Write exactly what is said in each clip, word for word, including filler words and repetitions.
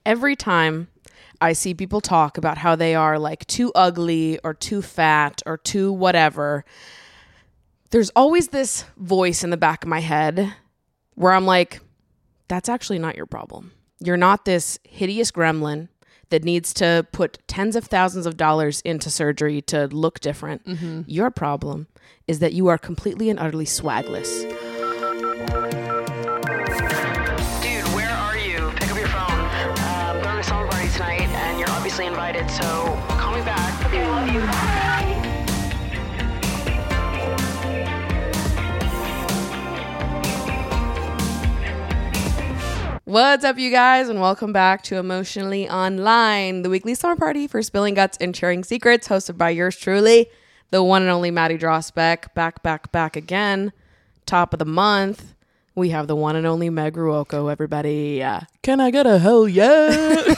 every time I see people talk about how they are like too ugly or too fat or too whatever, there's always this voice in the back of my head where I'm like, that's actually not your problem. You're not this hideous gremlin that needs to put tens of thousands of dollars into surgery to look different. Mm-hmm. Your problem is that you are completely and utterly swagless. Dude, where are you? Pick up your phone. Uh, I'm going to a summer party tonight, and you're obviously invited, so call me back. Okay, I love you. Bye. What's up, you guys, and welcome back to Emotionally Online, the weekly summer party for spilling guts and sharing secrets, hosted by yours truly, the one and only Maddie Drosbeck. Back, back, back again. Top of the month, we have the one and only Meg Ruoko, everybody. Uh, Can I get a hell yeah?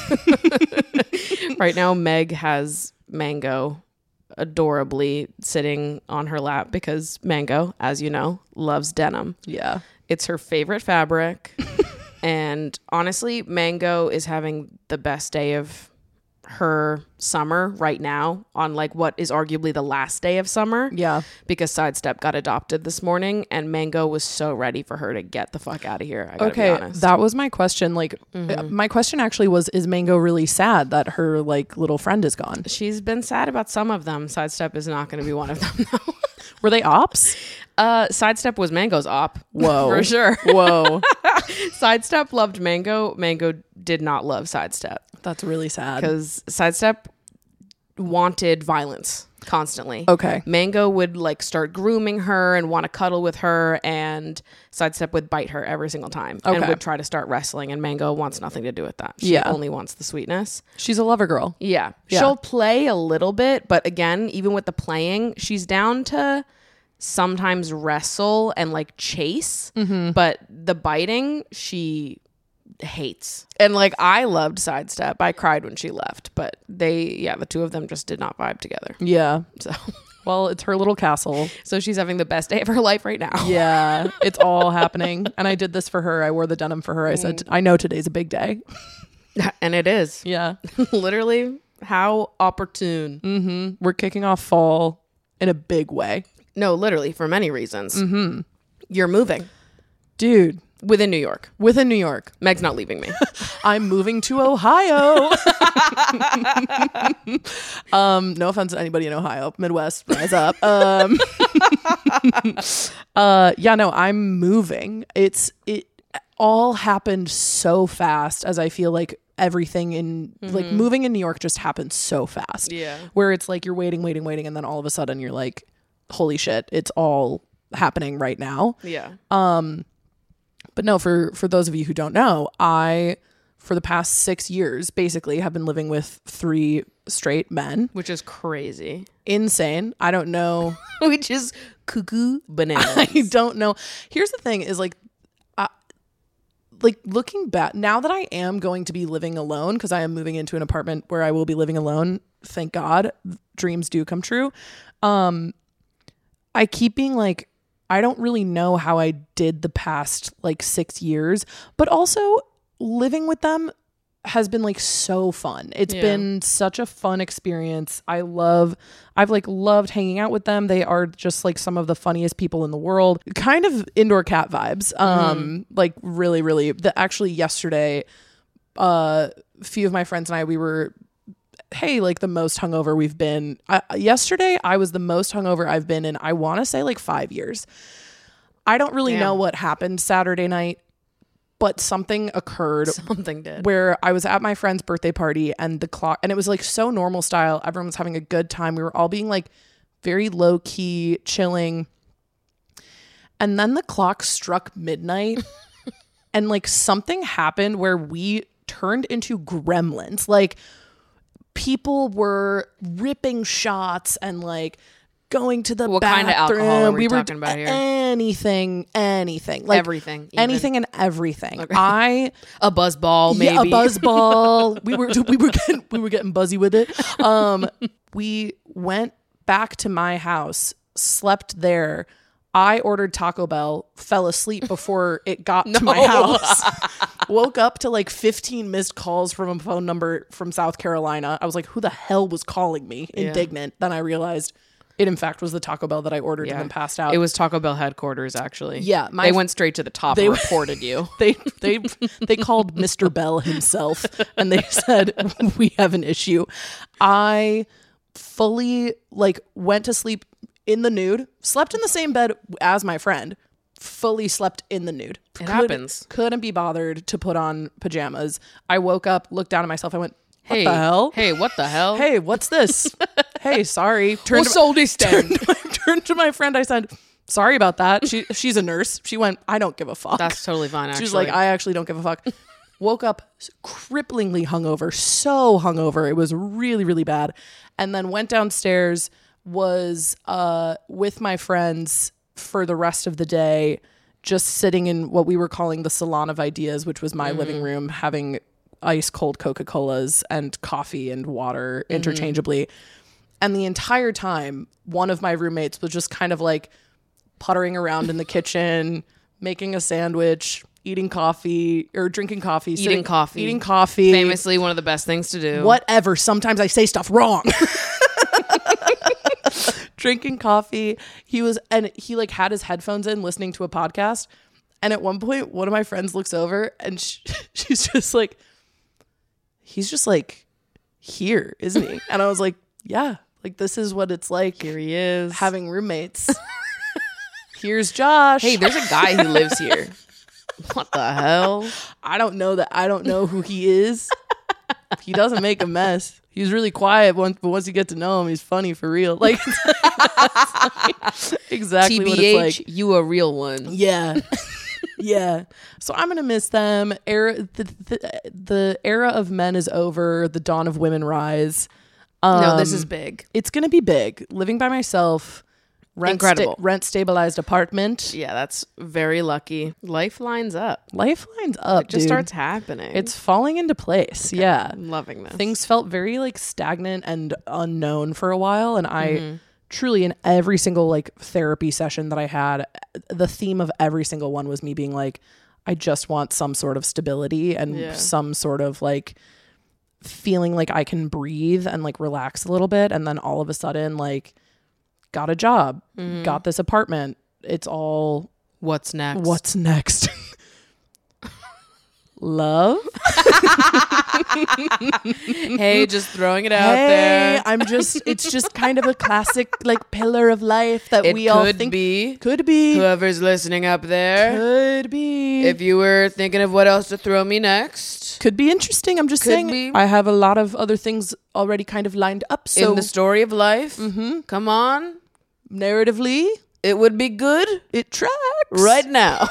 right now, Meg has Mango adorably sitting on her lap because Mango, as you know, loves denim. Yeah. It's her favorite fabric. And honestly, Mango is having the best day of her summer right now on like what is arguably the last day of summer. Yeah. Because Sidestep got adopted this morning and Mango was so ready for her to get the fuck out of here. I gotta okay. be honest. That was my question. Like, mm-hmm. my question actually was, is Mango really sad that her like little friend is gone? She's been sad about some of them. Sidestep is not going to be one of them though. Were they ops? Uh, Sidestep was Mango's op. Whoa. For sure. Whoa. Sidestep loved Mango. Mango did not love Sidestep. That's really sad. Because Sidestep wanted violence constantly. Okay. Mango would like start grooming her and want to cuddle with her, and Sidestep would bite her every single time. Okay. And would try to start wrestling, and Mango wants nothing to do with that. She yeah. only wants the sweetness. She's a lover girl. Yeah. yeah. She'll play a little bit, but again, even with the playing, she's down to sometimes wrestle and like chase, mm-hmm. but the biting she hates. And like I loved Sidestep. I cried when she left, but they yeah the two of them just did not vibe together. Yeah. So well, it's her little castle. So she's having the best day of her life right now. Yeah. It's all happening. And I did this for her. I wore the denim for her. I said, I know today's a big day. And it is. Yeah. Literally, how opportune. Mm-hmm. We're kicking off fall in a big way. No, literally, for many reasons. Mm-hmm. You're moving. Dude. Within New York. Within New York. Meg's not leaving me. I'm moving to Ohio. um, no offense to anybody in Ohio. Midwest, rise up. Um, uh, yeah, no, I'm moving. It's it all happened so fast, as I feel like everything in mm-hmm. like moving in New York just happened so fast. Yeah. Where it's like you're waiting, waiting, waiting, and then all of a sudden you're like, holy shit, it's all happening right now. Yeah. Um, but no, for, for those of you who don't know, I, for the past six years, basically have been living with three straight men. Which is crazy. Insane. I don't know. Which is cuckoo bananas. I don't know. Here's the thing is like, uh, like looking back, now that I am going to be living alone, because I am moving into an apartment where I will be living alone, thank God, dreams do come true. Um, I keep being like, I don't really know how I did the past like six years, but also living with them has been like so fun. It's yeah. been such a fun experience. I love, I've like loved hanging out with them. They are just like some of the funniest people in the world. Kind of indoor cat vibes. Um, mm. Like really, really, the, actually yesterday, uh, a few of my friends and I, we were hey, like the most hungover we've been. I, yesterday, I was the most hungover I've been in, I want to say like five years. I don't really Damn. know what happened Saturday night, but something occurred. Something did. Where I was at my friend's birthday party and the clock, and it was like so normal style. Everyone was having a good time. We were all being like very low key, chilling. And then the clock struck midnight and like something happened where we turned into gremlins. Like, people were ripping shots and like going to the what bathroom. What kind of alcohol are we, we were talking about here? Anything, anything. Like everything. Even. Anything and everything. Okay. I a buzz ball, maybe. Yeah, a buzz ball. we were we were getting we were getting buzzy with it. Um we went back to my house, slept there. I ordered Taco Bell, fell asleep before it got to my house, woke up to like fifteen missed calls from a phone number from South Carolina. I was like, who the hell was calling me? Indignant. Then I realized it, in fact, was the Taco Bell that I ordered and then passed out. It was Taco Bell headquarters, actually. Yeah. They went straight to the top they and reported you. They they they called Mister Bell himself and they said, we have an issue. I fully like went to sleep in the nude, slept in the same bed as my friend, fully slept in the nude. It Could, happens. Couldn't be bothered to put on pajamas. I woke up, looked down at myself. I went, what Hey, the hell? Hey, what the hell? Hey, what's this? Hey, sorry. Turned What's all this then? turned, turned to my friend. I said, sorry about that. She She's a nurse. She went, I don't give a fuck. That's totally fine, actually. She was like, I actually don't give a fuck. Woke up cripplingly hungover, so hungover. It was really, really bad. And then went downstairs, was uh, with my friends for the rest of the day, just sitting in what we were calling the salon of ideas, which was my mm-hmm. living room, having ice cold Coca-Colas and coffee and water mm-hmm. interchangeably. And the entire time, one of my roommates was just kind of like puttering around in the kitchen, making a sandwich, eating coffee or drinking coffee, Eating sitting, coffee. eating coffee. Famously one of the best things to do. Whatever. Sometimes I say stuff wrong. Drinking coffee. He was, and he like had his headphones in listening to a podcast. And at one point, one of my friends looks over and she, she's just like, he's just like here, isn't he? And I was like, yeah, like this is what it's like. Here he is. Having roommates. Here's Josh. Hey, there's a guy who lives here. What the hell? I don't know that. I don't know who he is. He doesn't make a mess. He's really quiet once, but once you get to know him, he's funny for real. Like, exactly what it's like. You a real one. Yeah. Yeah. So I'm going to miss them. Era, the, the, the era of men is over. The dawn of women rise. Um, no, this is big. It's going to be big. Living by myself. Rent Incredible. Sta- rent stabilized apartment. Yeah, that's very lucky. Life lines up. Life lines up. It just dude. starts happening. It's falling into place. Okay. Yeah. I'm loving this. Things felt very like stagnant and unknown for a while. And I mm-hmm. truly, in every single like therapy session that I had, the theme of every single one was me being like, I just want some sort of stability and yeah. some sort of like feeling like I can breathe and like relax a little bit. And then all of a sudden, like, got a job, mm-hmm. got this apartment. It's all what's next? What's next? Love. Hey, just throwing it out hey, there. I'm just, it's just kind of a classic like pillar of life that it we all could think be. Could be. Whoever's listening up there. Could be. If you were thinking of what else to throw me next. Could be interesting. I'm just could saying be. I have a lot of other things already kind of lined up. So in the story of life, mm-hmm. come on. Narratively, it would be good. It tracks. Right now.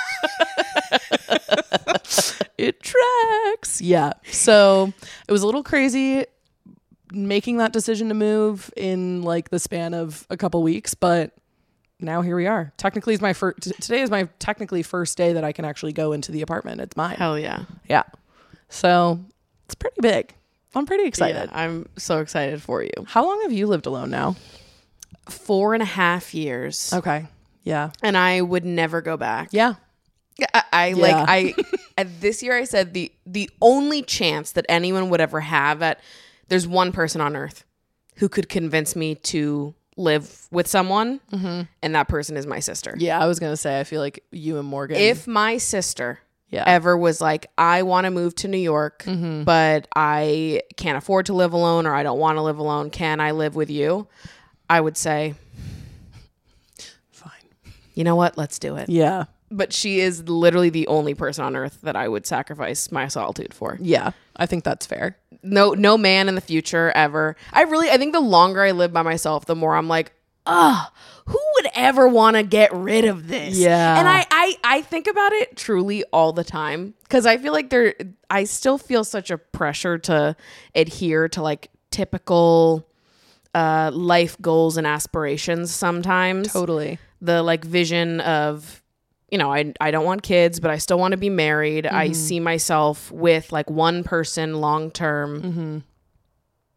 It tracks. Yeah. So it was a little crazy making that decision to move in like the span of a couple weeks, but now here we are. Technically, is my first. T- today is my technically first day that I can actually go into the apartment. It's mine. Hell yeah. Yeah. So it's pretty big. I'm pretty excited. Yeah, I'm so excited for you. How long have you lived alone now? Four and a half years. Okay. Yeah. And I would never go back. Yeah. I, I Yeah. like I at this year I said the the only chance that anyone would ever have at there's one person on earth who could convince me to live with someone, mm-hmm. and that person is my sister. Yeah, I was gonna say I feel like you and Morgan. If my sister yeah. ever was like, I want to move to New York, mm-hmm. but I can't afford to live alone, or I don't want to live alone, can I live with you? I would say, fine. You know what? Let's do it. Yeah. But she is literally the only person on earth that I would sacrifice my solitude for. Yeah, I think that's fair. No, no man in the future ever. I really, I think the longer I live by myself, the more I'm like, ah, who would ever want to get rid of this? Yeah. And I, I, I think about it truly all the time because I feel like there, I still feel such a pressure to adhere to like typical uh, life goals and aspirations sometimes. Totally. The like vision of, you know, I I don't want kids, but I still want to be married. Mm-hmm. I see myself with like one person long term. Mm-hmm.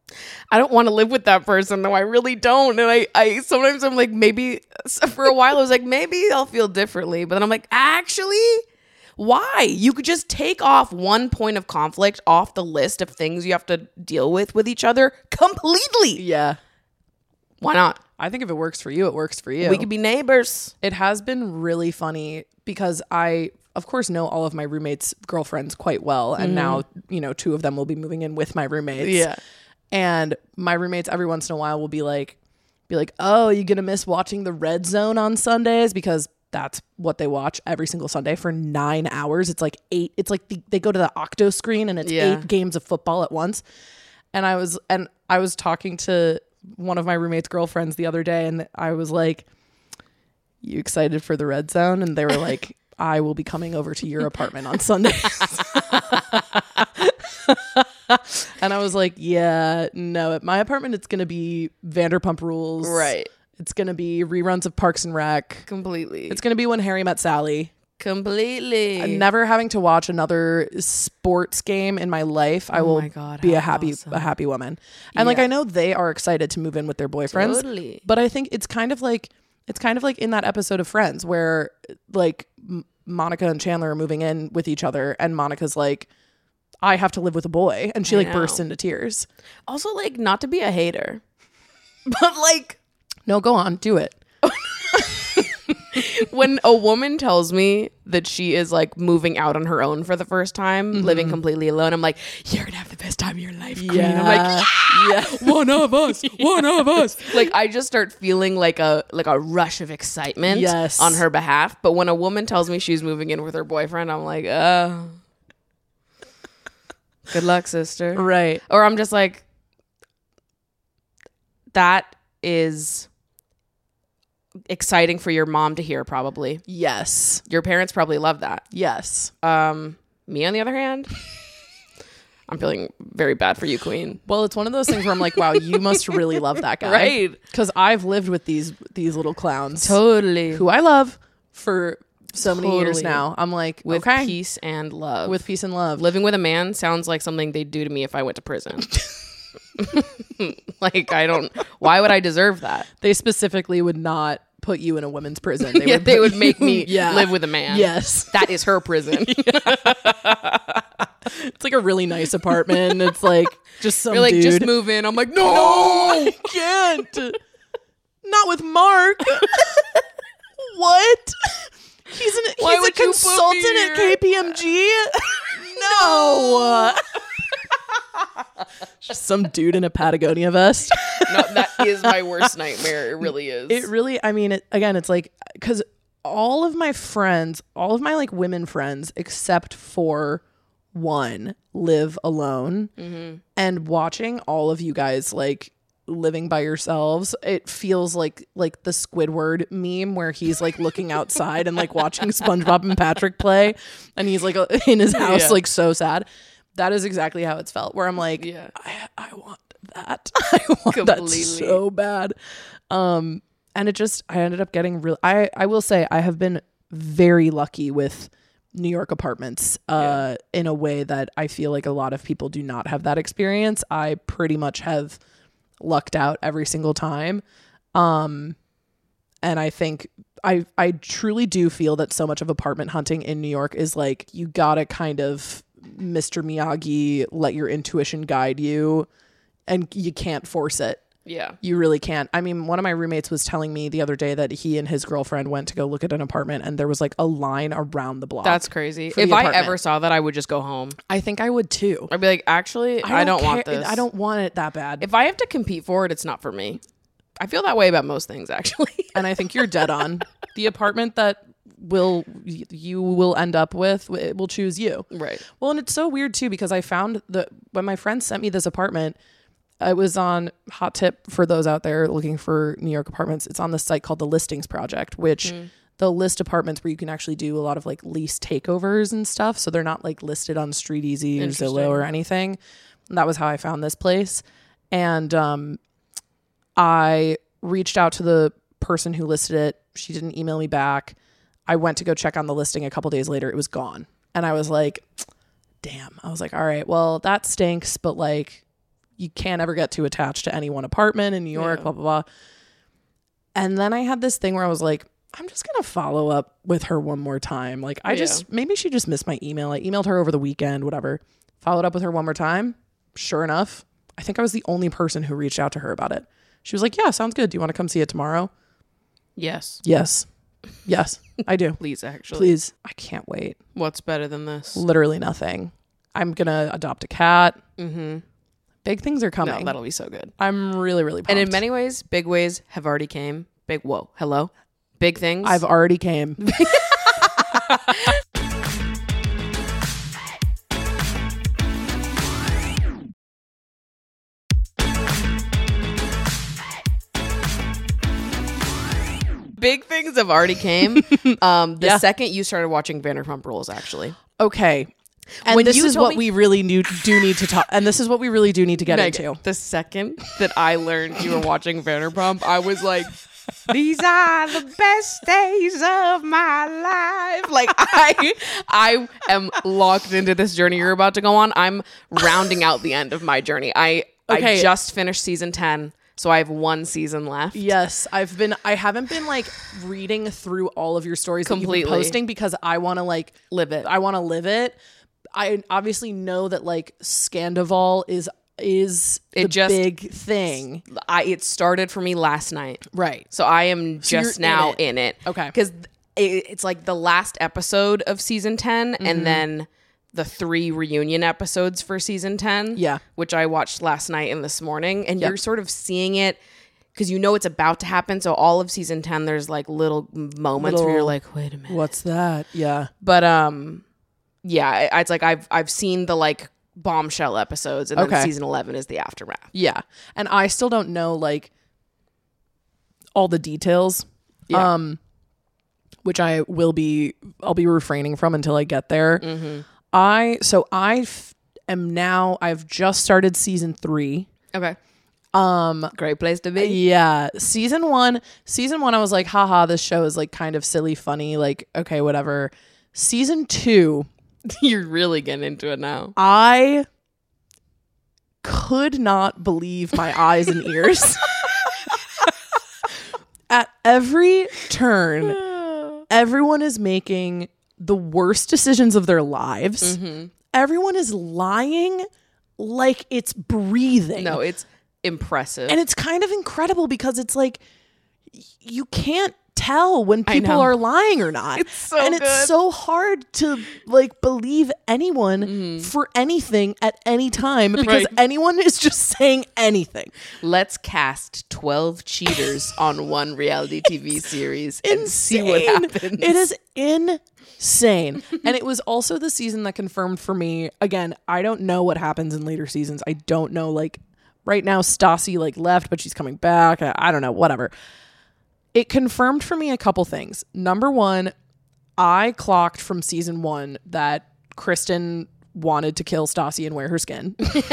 I don't want to live with that person, though. I really don't. And I, I sometimes I'm like, maybe for a while I was like, maybe I'll feel differently. But then I'm like, actually, why? You could just take off one point of conflict off the list of things you have to deal with with each other completely. Yeah. Why not? I think if it works for you, it works for you. We could be neighbors. It has been really funny because I, of course, know all of my roommates' girlfriends quite well. And mm-hmm. now, you know, two of them will be moving in with my roommates. Yeah. And my roommates every once in a while will be like, be like, oh, you gonna miss watching the Red Zone on Sundays? Because that's what they watch every single Sunday for nine hours. It's like eight. It's like the, they go to the Octo screen and it's yeah. eight games of football at once. And I was and I was talking to one of my roommates' girlfriends the other day, and I was like, "You excited for the Red Zone?" And they were like, "I will be coming over to your apartment on Sundays." And I was like, yeah, no, at my apartment, it's going to be Vanderpump Rules. Right. It's going to be reruns of Parks and Rec. Completely. It's going to be When Harry Met Sally. Completely. I'm never having to watch another sports game in my life. I oh will my God, be a happy, awesome. a happy woman. And yeah. like, I know they are excited to move in with their boyfriends. Totally. But I think it's kind of like, it's kind of like in that episode of Friends where like M- Monica and Chandler are moving in with each other. And Monica's like, I have to live with a boy. And she I like know. bursts into tears. Also, like, not to be a hater, but like, no, go on, do it. When a woman tells me that she is like moving out on her own for the first time, mm-hmm. living completely alone, I'm like, you're gonna have the best time of your life, queen. Yeah. I'm like, yeah, yeah. One of us, one of us. Like, I just start feeling like a like a rush of excitement yes. on her behalf. But when a woman tells me she's moving in with her boyfriend, I'm like, oh, good luck, sister. Right. Or I'm just like, that is exciting for your mom to hear, probably. Yes. Your parents probably love that. Yes. Um, me, on the other hand, I'm feeling very bad for you, queen. Well, it's one of those things where I'm like, wow, you must really love that guy. Right. Because I've lived with these these little clowns. Totally. Who I love for so Totally. many years now. I'm like, With okay. peace and love. With peace and love. Living with a man sounds like something they'd do to me if I went to prison. Like, I don't, why would I deserve that? They specifically would not put you in a women's prison. They yeah, would, they would make me yeah. live with a man. Yes. That is her prison. It's like a really nice apartment. It's like just some You're like, dude. just move in. I'm like, no, No, I can't. Not with Mark. What? He's an Why he's a would you put me consultant at here? K P M G. No. Just some dude in a Patagonia vest. No, that is my worst nightmare. It really is. It really, I mean, it, again, it's like, because all of my friends, all of my like women friends, except for one, live alone. Mm-hmm. And watching all of you guys like living by yourselves, it feels like like the Squidward meme where he's like looking outside and like watching SpongeBob and Patrick play, and he's like in his house, Yeah. like so sad. That is exactly how it's felt, where I'm like, Yeah. I, I want that. I want that Completely. so bad. Um, and it just, I ended up getting real. I, I will say I have been very lucky with New York apartments uh, yeah. in a way that I feel like a lot of people do not have that experience. I pretty much have lucked out every single time. Um, and I think I, I truly do feel that so much of apartment hunting in New York is like, you gotta kind of Mister Miyagi, let your intuition guide you, and you can't force it. Yeah. You really can't. I mean, one of my roommates was telling me the other day that he and his girlfriend went to go look at an apartment, and there was like a line around the block. That's crazy. for If the I apartment. ever saw that, I would just go home. I think I would too. I'd be like, actually, I don't, want care- this. I don't want it that bad. If I have to compete for it, it's not for me. I feel that way about most things, actually. And I think you're dead on. The apartment that will you will end up with, it will choose you. Right. Well, and it's so weird too, because I found that when my friend sent me this apartment, it was on, hot tip for those out there looking for New York apartments, it's on this site called the Listings Project, which mm. they'll list apartments where you can actually do a lot of like lease takeovers and stuff. So they're not like listed on Street Easy or Zillow or anything. And that was how I found this place. And um, I reached out to the person who listed it. She didn't email me back. I went to go check on the listing a couple days later. It was gone. And I was like, damn. I was like, all right, well, that stinks. But like, you can't ever get too attached to any one apartment in New York, Yeah. blah, blah, blah. And then I had this thing where I was like, I'm just going to follow up with her one more time. Like, I Yeah. just, maybe she just missed my email. I emailed her over the weekend, whatever. Followed up with her one more time. Sure enough, I think I was the only person who reached out to her about it. She was like, yeah, sounds good. Do you want to come see it tomorrow? Yes. Yes. Yes, I do. Please, actually. Please. I can't wait. What's better than this? Literally nothing. I'm going to adopt a cat. Mm-hmm. Big things are No, coming. that'll be so good. I'm really, really pumped. And in many ways, big ways have already came. Big, whoa, hello? Big things. I've already came. Big things have already came. Um, the Yeah. second you started watching Vanderpump Rules, actually. Okay. And When this you is told what me- we really need, do need to talk. And this is what we really do need to get Megan, into. the second that I learned you were watching Vanderpump, I was like, these are the best days of my life. Like I I am locked into this journey you're about to go on. I'm rounding out the end of my journey. I Okay. I just finished season ten, so I have one season left. Yes, I've been. I haven't been like reading through all of your stories that you've Completely. been posting because I want to like Live it. I want to live it. I obviously know that like Scandival is is It the just- big thing, I it started for me last night. right? So I am So you're just in now it. in it. Okay. Because it, it's like the last episode of season ten Mm-hmm. and then the three reunion episodes for season ten. Yeah. Which I watched last night and this morning. And Yep. you're sort of seeing it because you know it's about to happen. So all of season ten, there's like little moments where you're Little- like, wait a minute. What's that? Yeah. But um, yeah, I- it's like I've I've seen the like bombshell episodes and then Okay. season eleven is the aftermath. Yeah. And I still don't know like all the details. Yeah. Um which I will be I'll be refraining from until I get there. Mm-hmm. I so I f- am now I've just started season three. Okay. Um, great place to be. Yeah. Season one, season one I was like, haha, this show is like kind of silly, funny, like, okay, whatever. Season two, You're really getting into it now. I could not believe my eyes and ears. At every turn, everyone is making the worst decisions of their lives. Mm-hmm. Everyone is lying like it's breathing. No, it's impressive. And it's kind of incredible because it's like y- you can't tell when I people know. are lying or not. It's so and it's good. so hard to like believe anyone for anything at any time because Right. anyone is just saying anything. Let's cast twelve cheaters on one reality T V series and see what Insane. happens. It is insane. And it was also the season that confirmed for me, again, I don't know what happens in later seasons. I don't know, like right now Stassi like left, but she's coming back. I, I don't know, whatever. It confirmed for me a couple things. Number one, I clocked from season one that Kristen wanted to kill Stassi and wear her skin.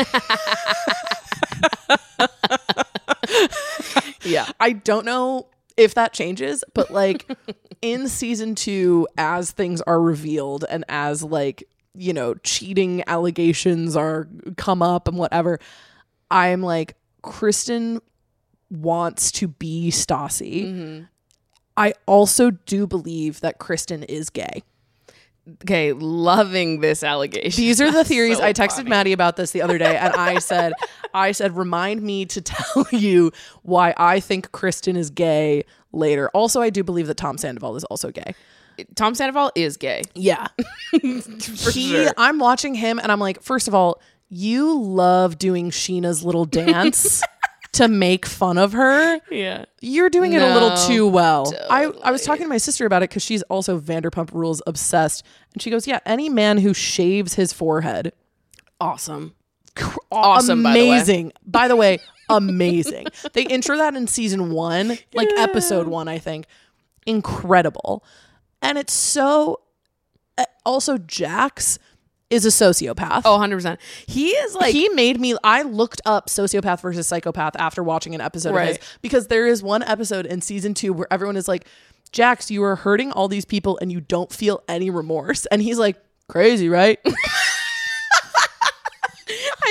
yeah. I don't know if that changes, but like in season two, as things are revealed and as like, you know, cheating allegations are come up and whatever, I'm like, Kristen wants to be Stassi. Mm-hmm. I also do believe that Kristen is gay. Okay, loving this allegation. These are the That's theories. so I texted funny. Maddie about this the other day and I said, I said, remind me to tell you why I think Kristen is gay later. Also, I do believe that Tom Sandoval is also gay. Tom Sandoval is gay. Yeah. For he, sure. I'm watching him and I'm like, first of all, you love doing Sheena's little dance to make fun of her. Yeah. You're doing it a little No, too well. I, I was totally. talking to my sister about it because she's also Vanderpump Rules obsessed. And she goes, yeah, any man who shaves his forehead. Awesome. Awesome, by the way. Amazing. By the way, amazing. They intro that in season one, like episode one, I think. Incredible. And it's so... uh, Also, Jax is a sociopath. Oh, one hundred percent. He is like... He made me... I looked up sociopath versus psychopath after watching an episode Right. of his. Because there is one episode in season two where everyone is like, Jax, you are hurting all these people and you don't feel any remorse. And he's like, crazy, right? I saw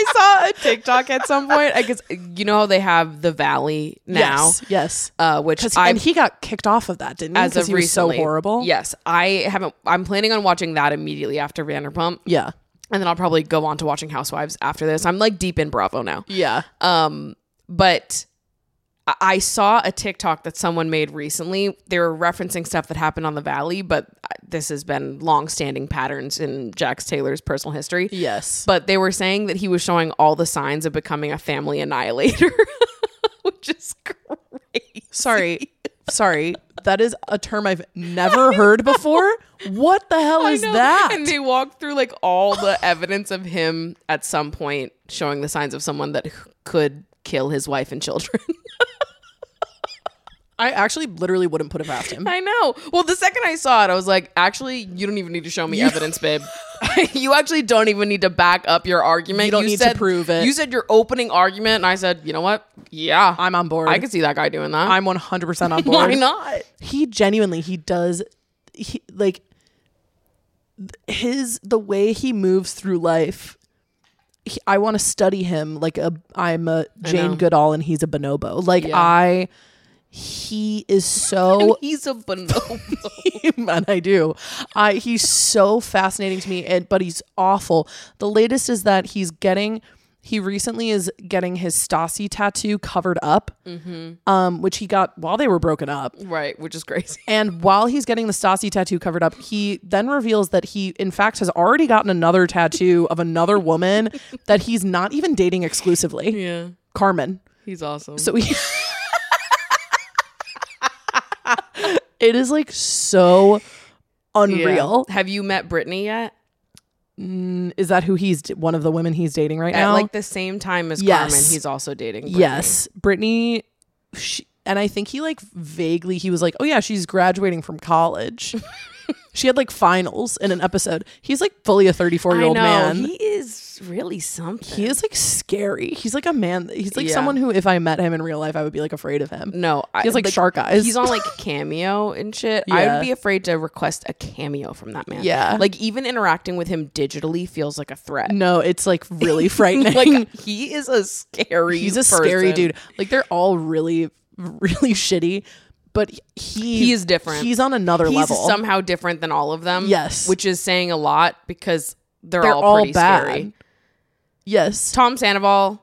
saw a TikTok at some point. I guess you know how they have the Valley now, Yes, yes. uh, which 'Cause- I and he got kicked off of that, didn't he? as Because of he was recently. so horrible. Yes, I haven't. I'm planning on watching that immediately after Vanderpump, Yeah. and then I'll probably go on to watching Housewives after this. I'm like deep in Bravo now. Yeah. Um, but I- I saw a TikTok that someone made recently. They were referencing stuff that happened on the Valley, but this has been long-standing patterns in Jax Taylor's personal history. Yes. But they were saying that he was showing all the signs of becoming a family annihilator, which is crazy. Sorry. Sorry. That is a term I've never heard before. What the hell I is know. that? And they walked through like all the evidence of him at some point showing the signs of someone that could kill his wife and children. I actually literally wouldn't put it past him. I know. Well, the second I saw it, I was like, actually, you don't even need to show me evidence, babe. You actually don't even need to back up your argument. You don't need to said, prove it. You said your opening argument, and I said, you know what? Yeah. I'm on board. I could see that guy doing that. I'm one hundred percent on board. Why not? He genuinely, he does, he, like, th- his, the way he moves through life, he, I want to study him like a, I'm a Jane know. Goodall and he's a bonobo. Like, Yeah. I, he is so, He's a bonobo. and I do. I he's so fascinating to me, and but he's awful. The latest is that he's getting he recently is getting his Stassi tattoo covered up, mm-hmm. um, which he got while they were broken up. Right, which is crazy. And while he's getting the Stassi tattoo covered up, he then reveals that he, in fact, has already gotten another tattoo of another woman that he's not even dating exclusively. Yeah. Carmen. He's awesome. So he. It is like so unreal. Yeah. Have you met Brittany yet? Is that who he's one of the women he's dating right At now? like the same time as Yes. Carmen, he's also dating Brittany. Yes, Brittany. She, and I think he like vaguely he was like, oh yeah, she's graduating from college. She had like finals in an episode. He's like fully a thirty-four year old I know. man. He is really something. He is like scary. He's like a man. He's like Yeah. someone who, if I met him in real life, I would be like afraid of him. No, He has like shark eyes. He's on like Cameo and shit. I Yeah. would be afraid to request a cameo from that man. Yeah. Like even interacting with him digitally feels like a threat. No, it's like really frightening. Like he is a scary He's a scary person. dude. Like they're all really, really shitty. But he He is different. He's on another He's level. somehow different than all of them. Yes. Which is saying a lot because they're, They're all, all pretty bad. scary. Yes. Tom Sandoval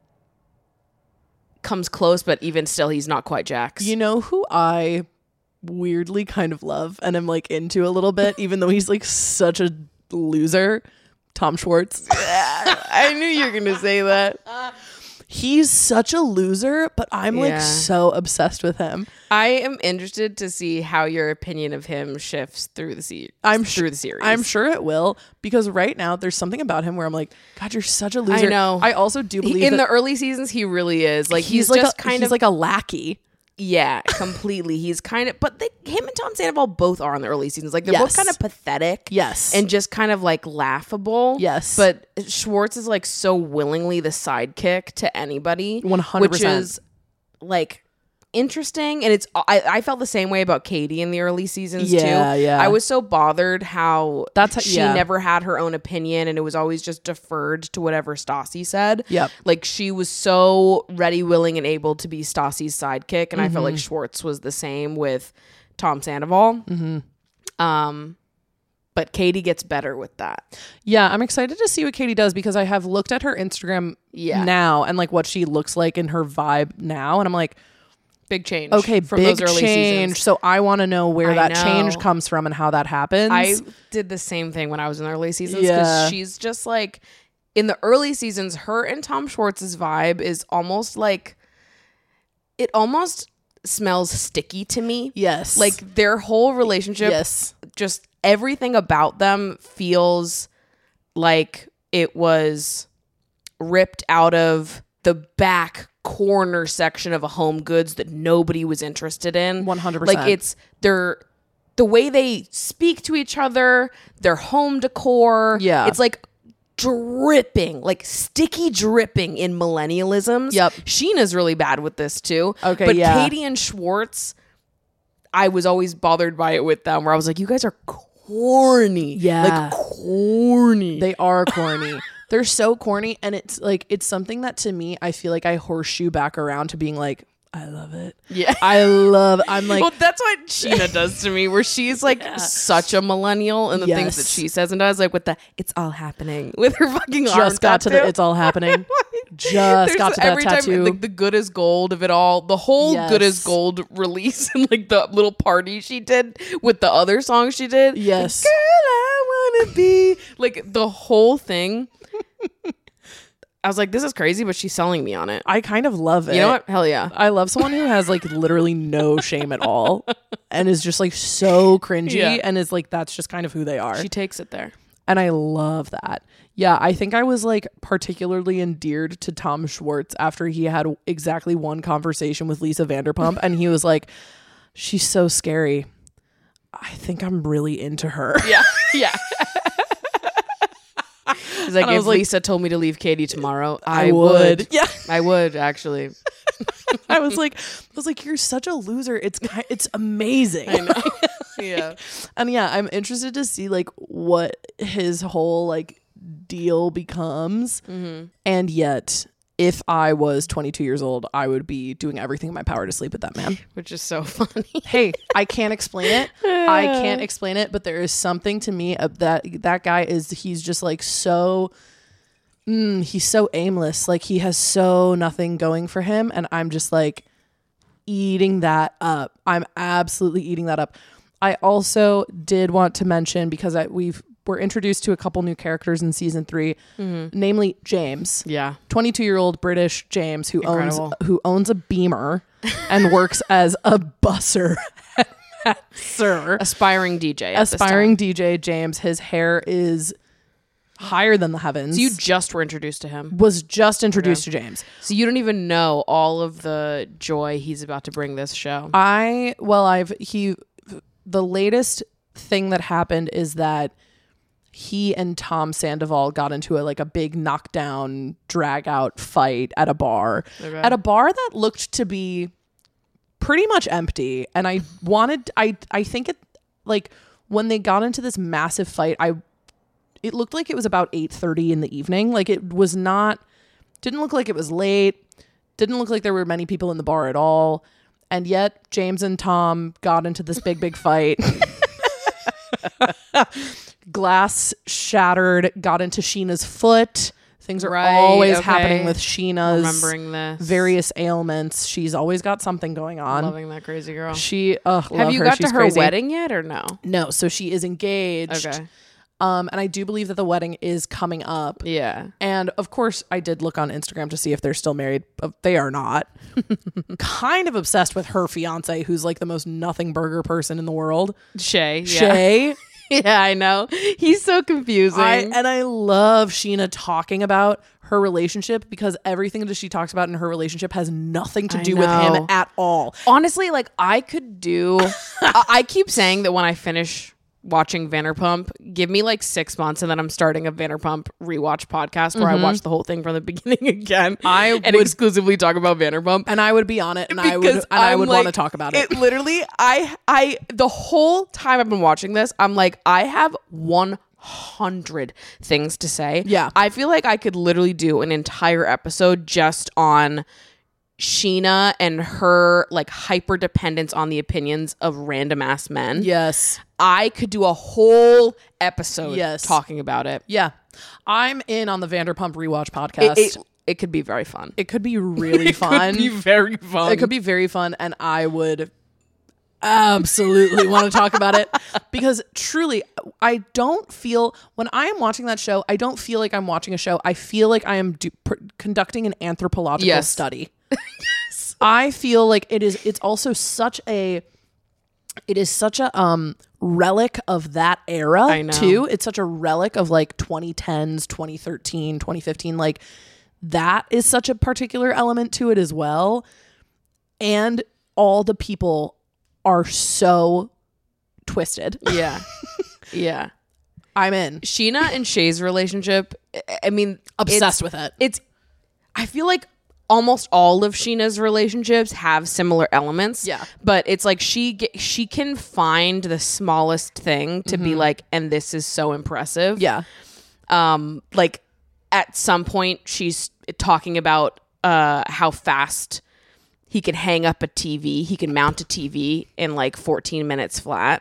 comes close, but even still, he's not quite Jax. You know who I weirdly kind of love and I'm like into a little bit, even though he's like such a loser? Tom Schwartz. I knew you were going to say that. He's such a loser, but I'm like Yeah. so obsessed with him. I am interested to see how your opinion of him shifts through the se- I'm through su- the series. I'm sure it will, because right now there's something about him where I'm like, God, you're such a loser. know. I also do believe in that the early seasons he really is like he's, he's, like just a, kind he's of like a lackey. yeah, completely. He's kind of, but they, him and Tom Sandoval both are in the early seasons. Like they're both Yes. kind of pathetic. Yes. And just kind of like laughable. Yes. But Schwartz is like so willingly the sidekick to anybody. one hundred Which percent. is like interesting. And it's, I, I felt the same way about Katie in the early seasons Yeah, too. yeah. I was so bothered how That's how- she yeah. never had her own opinion and it was always just deferred to whatever Stassi said. Yep. Like she was so ready, willing, and able to be Stassi's sidekick, and I felt Mm-hmm. like Schwartz was the same with Tom Sandoval. Mm-hmm. Um, but Katie gets better with that. Yeah, I'm excited to see what Katie does because I have looked at her Instagram Yeah. now and like what she looks like in her vibe now, and I'm like, Big change. okay, from big those early change. seasons. So I want to know where I that know. change comes from and how that happens. I did the same thing when I was in the early seasons Yeah. because she's just like in the early seasons, her and Tom Schwartz's vibe is almost like it almost smells sticky to me. yes, Like their whole relationship, yes, just everything about them feels like it was ripped out of the back corner section of a Home Goods that nobody was interested in. one hundred percent. Like it's they're the way they speak to each other, their home decor. Yeah. It's like dripping, like sticky dripping in millennialisms. Yep. Sheena's really bad with this too. Okay, But yeah. Katie and Schwartz, I was always bothered by it with them where I was like, you guys are corny. Yeah. Like corny. They are corny. They're so corny, and it's like it's something that to me I feel like I horseshoe back around to being like, I love it. Yeah. I love I'm like well, that's what Sheena does to me, where she's like Yeah. such a millennial and the Yes. things that she says and does, like with the "it's all happening" with her fucking arm just got to tattoo. the it's all happening. Just There's got to that every tattoo. time like the Good as Gold of it all, the whole Good as Yes. Gold release and like the little party she did with the other songs she did. Yes. Girl, I wanna be like the whole thing. I was like, this is crazy, but she's selling me on it. I kind of love it. You know what? Hell yeah. I love someone who has like literally no shame at all and is just like so cringy Yeah. and is like that's just kind of who they are. She takes it there. And I love that. Yeah, I think I was like particularly endeared to Tom Schwartz after he had exactly one conversation with Lisa Vanderpump and he was like, she's so scary. I think I'm really into her. Yeah. Yeah. He's like, And I if was like- Lisa told me to leave Katie tomorrow, I, I would. would. Yeah. I would actually. I was like, I was like, you're such a loser. It's ki- it's amazing. I know. Yeah. And yeah, I'm interested to see like what his whole like deal becomes. Mm-hmm. And yet, if I was twenty-two years old, I would be doing everything in my power to sleep with that man. Which is so funny. Hey, I can't explain it. I can't explain it, but there is something to me of that that guy is he's just like so mm, he's so aimless. Like he has so nothing going for him and I'm just like eating that up. I'm absolutely eating that up. I also did want to mention because I we've we're introduced to a couple new characters in season three, Mm-hmm. namely James. Yeah. twenty-two-year-old British James who Incredible. owns who owns a Beamer and works as a busser at Sir. Aspiring D J. at this Aspiring time. D J James. His hair is higher than the heavens. So you just were introduced to him. was just introduced to James. So you don't even know all of the joy he's about to bring this show. I well, I've he the latest thing that happened is that he and Tom Sandoval got into a like a big knockdown, drag out fight at a bar. Okay. At a bar that looked to be pretty much empty. And I wanted I I think it like when they got into this massive fight, I it looked like it was about eight thirty in the evening. Like it was not didn't look like it was late. Didn't look like there were many people in the bar at all. And yet James and Tom got into this big, big fight. Glass shattered, got into Sheena's foot. Things are Right, always okay. happening with Sheena's Remembering this. various ailments. She's always got something going on. Loving that crazy girl. She, ugh, Have love you her. got She's to her crazy. wedding yet or no? No, so she is engaged. Okay. Um, and I do believe that the wedding is coming up. Yeah. And of course, I did look on Instagram to see if they're still married. But they are not. Kind of obsessed with her fiance, who's like the most nothing burger person in the world. Shay. Yeah. Shay. Yeah, I know. He's so confusing. I, and I love Sheena talking about her relationship because everything that she talks about in her relationship has nothing to I do with know. him at all. Honestly, like I could do. I, I keep saying that when I finish watching Vanderpump, give me like six months, and then I'm starting a Vanderpump rewatch podcast where I watch the whole thing from the beginning again. I and would- exclusively talk about Vanderpump. And I would be on it and I would Because and I I'm would like- want to talk about it. It literally, I, I, the whole time I've been watching this, I'm like, I have one hundred things to say. Yeah. I feel like I could literally do an entire episode just on Sheena and her like hyper dependence on the opinions of random ass men. Yes. I could do a whole episode Yes. talking about it. Yeah. I'm in on the Vanderpump rewatch podcast. It, it, it could be very fun. It could be really It fun. could be very fun. It could be very fun, and I would absolutely want to talk about it because truly, I don't feel when I am watching that show, I don't feel like I'm watching a show. I feel like I am do, pr- conducting an anthropological Yes. study. Yes, I feel like it is. It's also such a. It is such a um relic of that era I know. too. It's such a relic of like twenty tens, twenty thirteen, twenty fifteen. Like that is such a particular element to it as well. And all the people are so twisted. Yeah. Yeah. I'm in. Sheena and Shay's relationship, I- I mean, Obsessed it's, with it. It's, I feel like almost all of Sheena's relationships have similar elements. Yeah. But it's like she ge- she can find the smallest thing to be like, and this is so impressive. Yeah. Um, like at some point she's talking about uh, how fast he can hang up a T V. He can mount a T V in like fourteen minutes flat.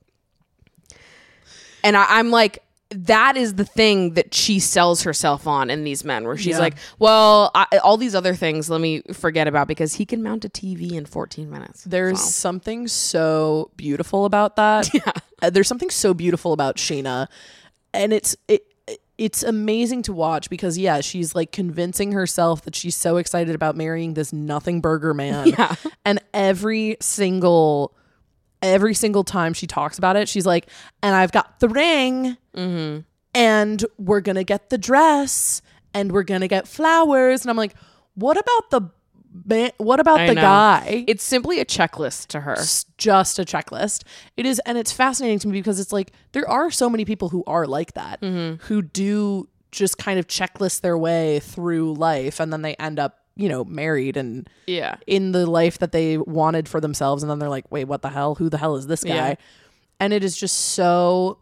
And I, I'm like, that is the thing that she sells herself on in these men, where she's Yeah. like, well, I, all these other things, let me forget about, because he can mount a T V in fourteen minutes. There's So. something so beautiful about that. Yeah. Uh, there's something so beautiful about Sheena, and it's it it's amazing to watch because yeah, she's like convincing herself that she's so excited about marrying this nothing burger man. Yeah. And every single every single time she talks about it, she's like, and I've got the ring, Mm-hmm. and we're gonna get the dress, and we're gonna get flowers, and I'm like, what about the man, what about I the know. guy? It's simply a checklist to her. It's just a checklist. It is, and it's fascinating to me because it's like there are so many people who are like that, Mm-hmm. who do just kind of checklist their way through life, and then they end up, you know, married and Yeah. in the life that they wanted for themselves, and then they're like, wait, what the hell? Who the hell is this guy? Yeah. And it is just so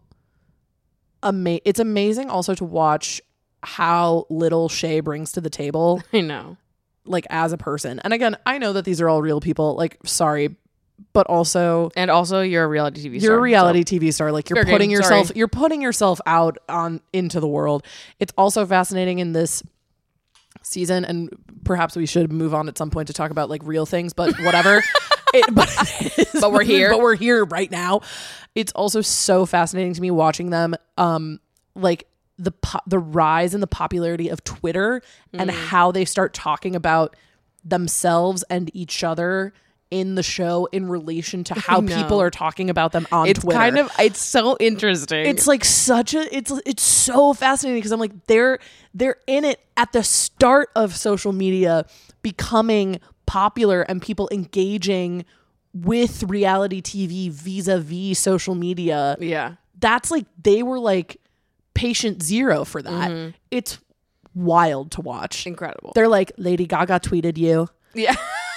ama- It's amazing also to watch how little Shay brings to the table, I know. like as a person. And again, I know that these are all real people. Like, sorry, but also And also, you're a reality T V star. you're a reality so- T V star. Like you're Fair game, putting yourself, sorry. you're putting yourself out on into the world. It's also fascinating in this season, and perhaps we should move on at some point to talk about like real things, but whatever. it, but, it is- But we're here. But we're here right now. It's also so fascinating to me watching them, um, like the po- the rise in the popularity of Twitter and Mm. how they start talking about themselves and each other in the show in relation to how know. people are talking about them on It's Twitter. kind of, it's so interesting. It's like such a it's it's so fascinating because I'm like they're they're in it at the start of social media becoming popular and people engaging with reality T V vis-a-vis social media. yeah. That's like they were like patient zero for that. It's wild to watch. Incredible. They're like, Lady Gaga tweeted you. Yeah.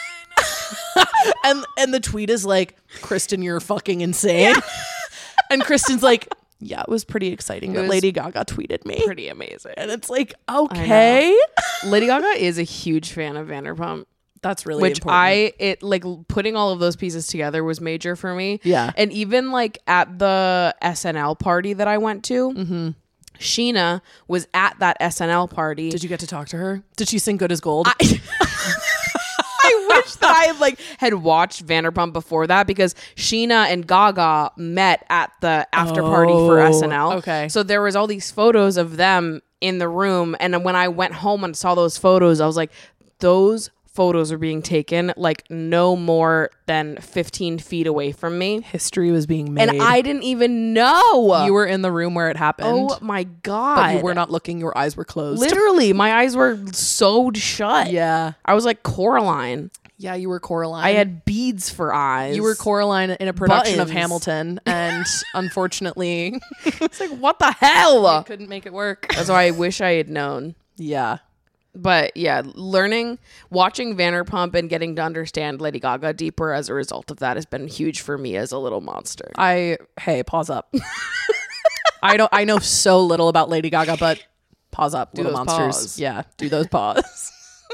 And and the tweet is like, Kristen, you're fucking insane. And Kristen's like, yeah, it was pretty exciting It that was Lady Gaga tweeted me. Pretty amazing. And it's like, okay. Lady Gaga is a huge fan of Vanderpump. That's really Which important. I, it like putting all of those pieces together was major for me. Yeah. And even like at the S N L party that I went to, Mm-hmm. Sheena was at that S N L party. Did you get to talk to her? Did she sing Good as Gold? I wish that I like had watched Vanderpump before that, because Sheena and Gaga met at the after party for Oh, S N L. okay. So there was all these photos of them in the room, and then when I went home and saw those photos, I was like, those photos are being taken like no more than fifteen feet away from me. History was being made. And I didn't even know. You were in the room where it happened. Oh my God. but you were not looking. Your eyes were closed. Literally, my eyes were sewed shut. Yeah. I was like Coraline. Yeah, you were Coraline. I had beads for eyes. You were Coraline in a production of Buttons. Hamilton, and unfortunately, It's like, what the hell? couldn't make it work. That's why I wish I had known. Yeah. But yeah, learning, watching Vanderpump and getting to understand Lady Gaga deeper as a result of that has been huge for me as a little monster. I hey, pause up. I don't. I know so little about Lady Gaga, but pause up, little those monsters. paws. Yeah, do those paws.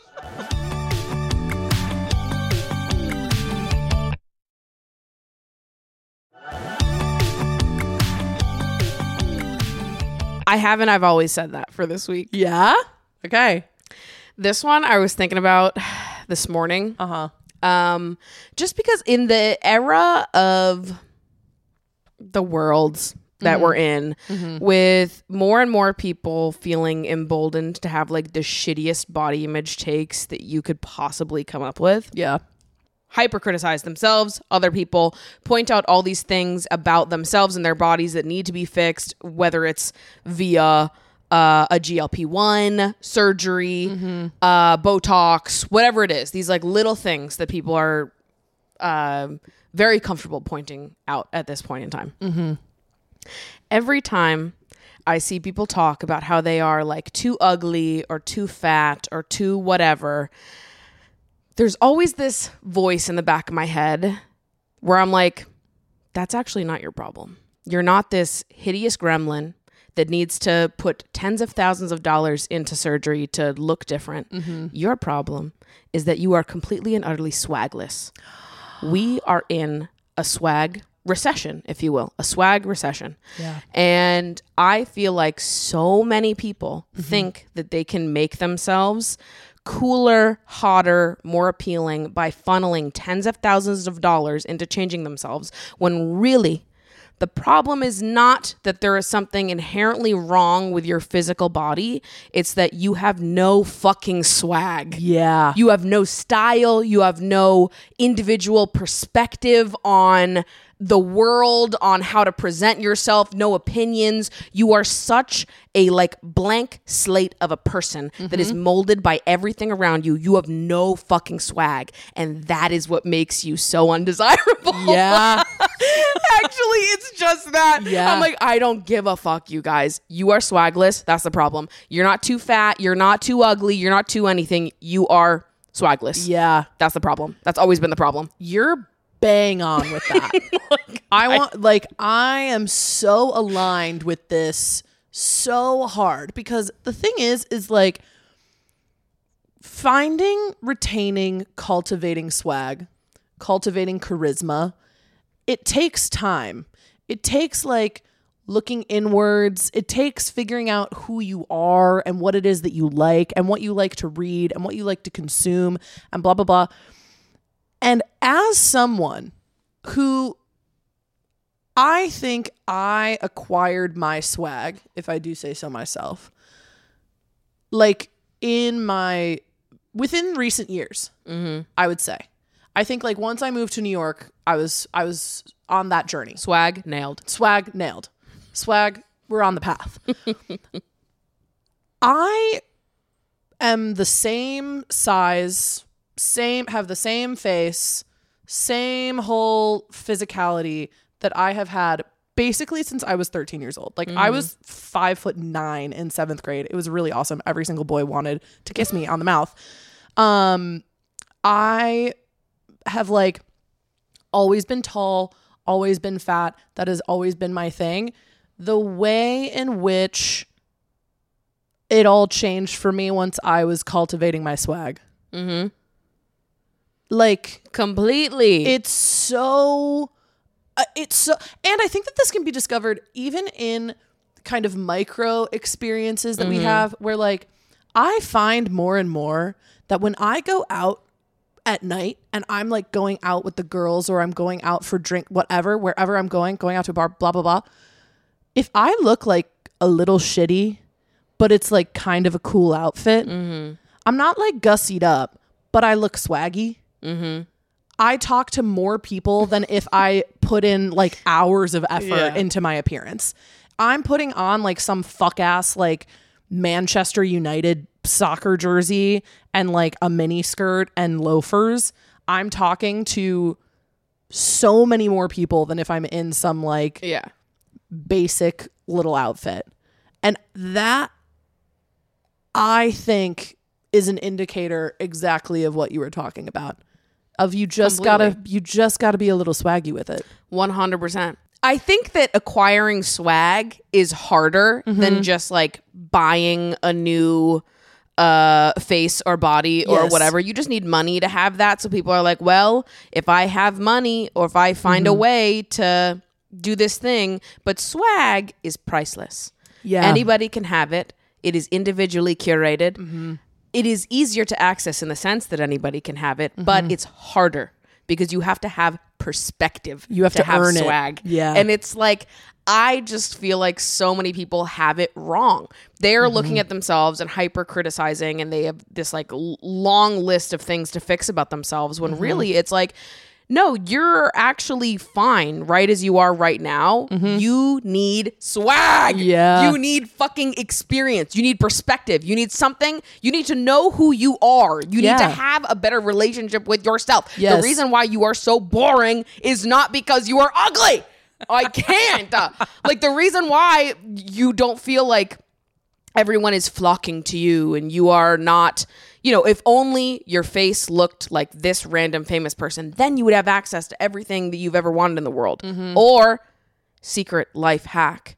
I haven't, I've always said that for this week. Yeah. Okay. This one I was thinking about this morning. Uh huh. Um, just because in the era of the worlds that Mm-hmm. we're in, with more and more people feeling emboldened to have like the shittiest body image takes that you could possibly come up with, Yeah. hyper criticize themselves, other people, point out all these things about themselves and their bodies that need to be fixed, whether it's via uh, a G L P one, surgery, uh, Botox, whatever it is. These like little things that people are um very comfortable pointing out at this point in time. Every time I see people talk about how they are like too ugly or too fat or too whatever, there's always this voice in the back of my head where I'm like, that's actually not your problem. You're not this hideous gremlin that needs to put tens of thousands of dollars into surgery to look different. Mm-hmm. Your problem is that you are completely and utterly swagless. We are in a swag recession, if you will, a swag recession. Yeah. And I feel like so many people mm-hmm. think that they can make themselves cooler, hotter, more appealing by funneling tens of thousands of dollars into changing themselves, when really the problem is not that there is something inherently wrong with your physical body. It's that you have no fucking swag. Yeah. You have no style. You have no individual perspective on the world, on how to present yourself, no opinions. You are such a like blank slate of a person mm-hmm. that is molded by everything around you. You have no fucking swag. And that is what makes you so undesirable. Yeah. Actually, it's just that. Yeah. I'm like, I don't give a fuck, you guys. You are swagless. That's the problem. You're not too fat. You're not too ugly. You're not too anything. You are swagless. Yeah. That's the problem. That's always been the problem. You're bang on with that. like, I want, like, I am so aligned with this so hard, because the thing is, is like finding, retaining, cultivating swag, cultivating charisma. It takes time. It takes like looking inwards. It takes figuring out who you are and what it is that you like and what you like to read and what you like to consume and blah, blah, blah. And as someone who I think I acquired my swag, if I do say so myself, like in my, within recent years, mm-hmm. I would say. I think like once I moved to New York, I was I was on that journey. Swag nailed. Swag nailed. Swag, we're on the path. I am the same size, same have the same face, same whole physicality that I have had basically since I was thirteen years old. Like mm-hmm. I was five foot nine in seventh grade. It was really awesome. Every single boy wanted to kiss me on the mouth. Um, I have like always been tall, always been fat. That has always been my thing. The way in which it all changed for me once I was cultivating my swag. Mm-hmm. Like completely. It's so, uh, it's so, and I think that this can be discovered even in kind of micro experiences that mm-hmm. we have where like, I find more and more that when I go out at night and I'm like going out with the girls or I'm going out for drink, whatever, wherever I'm going, going out to a bar, blah, blah, blah. If I look like a little shitty, but it's like kind of a cool outfit, mm-hmm. I'm not like gussied up, but I look swaggy. Mm-hmm. I talk to more people than if I put in like hours of effort yeah. into my appearance. I'm putting on like some fuck ass like Manchester United soccer jersey and like a mini skirt and loafers. I'm talking to so many more people than if I'm in some like yeah. basic little outfit. And that I think is an indicator exactly of what you were talking about. Of you just Completely. gotta you just gotta be a little swaggy with it. one hundred percent. I think that acquiring swag is harder mm-hmm. than just like buying a new uh, face or body or yes. whatever. You just need money to have that. So people are like, well, if I have money or if I find mm-hmm. a way to do this thing, but swag is priceless. Yeah. Anybody can have it. It is individually curated. Mm-hmm. It is easier to access in the sense that anybody can have it, mm-hmm. but it's harder because you have to have perspective. You have to, to have earn swag. It. Yeah. And it's like, I just feel like so many people have it wrong. They're mm-hmm. looking at themselves and hyper criticizing, and they have this like l- long list of things to fix about themselves when mm-hmm. really it's like, no, you're actually fine right as you are right now. Mm-hmm. You need swag. Yeah. You need fucking experience. You need perspective. You need something. You need to know who you are. You yeah. need to have a better relationship with yourself. Yes. The reason why you are so boring is not because you are ugly. I can't. Uh, like the reason why you don't feel like everyone is flocking to you and you are not, you know, if only your face looked like this random famous person, then you would have access to everything that you've ever wanted in the world. Mm-hmm. Or secret life hack.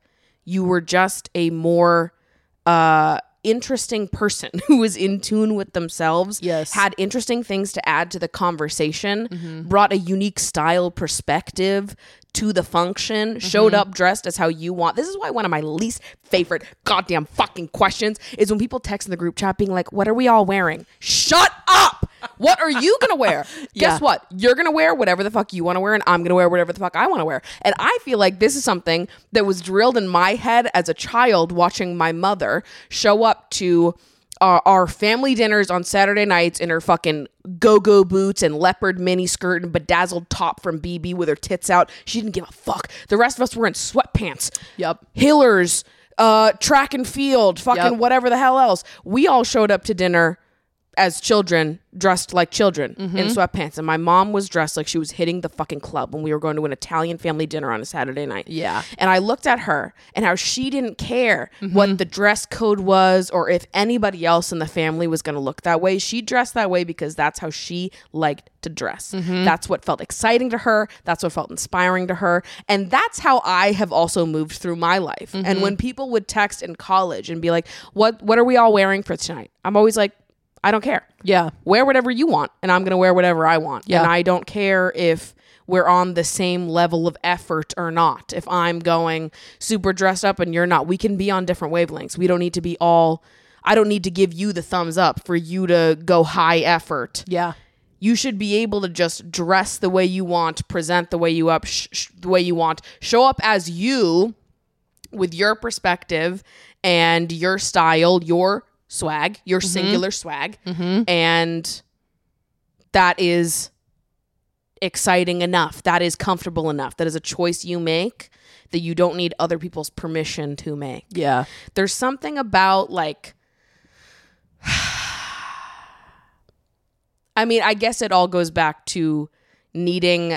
You were just a more uh, interesting person who was in tune with themselves, Yes. had interesting things to add to the conversation, mm-hmm. brought a unique style perspective to the function, mm-hmm. showed up dressed as how you want. This is why one of my least favorite goddamn fucking questions is when people text in the group chat being like, what are we all wearing? Shut up! What are you gonna wear? Yeah. Guess what? You're gonna wear whatever the fuck you want to wear, and I'm gonna wear whatever the fuck I want to wear. And I feel like this is something that was drilled in my head as a child watching my mother show up to uh, our family dinners on Saturday nights in her fucking go-go boots and leopard mini skirt and bedazzled top from B B with her tits out. She didn't give a fuck. The rest of us were in sweatpants. Yep. Hillers, uh, track and field, fucking Yep. whatever the hell else. We all showed up to dinner as children, dressed like children Mm-hmm. in sweatpants. And my mom was dressed like she was hitting the fucking club when we were going to an Italian family dinner on a Saturday night. Yeah. And I looked at her and how she didn't care Mm-hmm. what the dress code was or if anybody else in the family was going to look that way. She dressed that way because that's how she liked to dress. Mm-hmm. That's what felt exciting to her. That's what felt inspiring to her. And that's how I have also moved through my life. Mm-hmm. And when people would text in college and be like, what, what are we all wearing for tonight? I'm always like, I don't care. Yeah. Wear whatever you want, and I'm going to wear whatever I want. Yeah. And I don't care if we're on the same level of effort or not. If I'm going super dressed up and you're not, we can be on different wavelengths. We don't need to be all, I don't need to give you the thumbs up for you to go high effort. Yeah. You should be able to just dress the way you want, present the way you up, sh- sh- the way you want, show up as you with your perspective and your style, your swag, your mm-hmm. singular swag. Mm-hmm. And that is exciting enough. That is comfortable enough. That is a choice you make that you don't need other people's permission to make. Yeah. There's something about like, I mean, I guess it all goes back to needing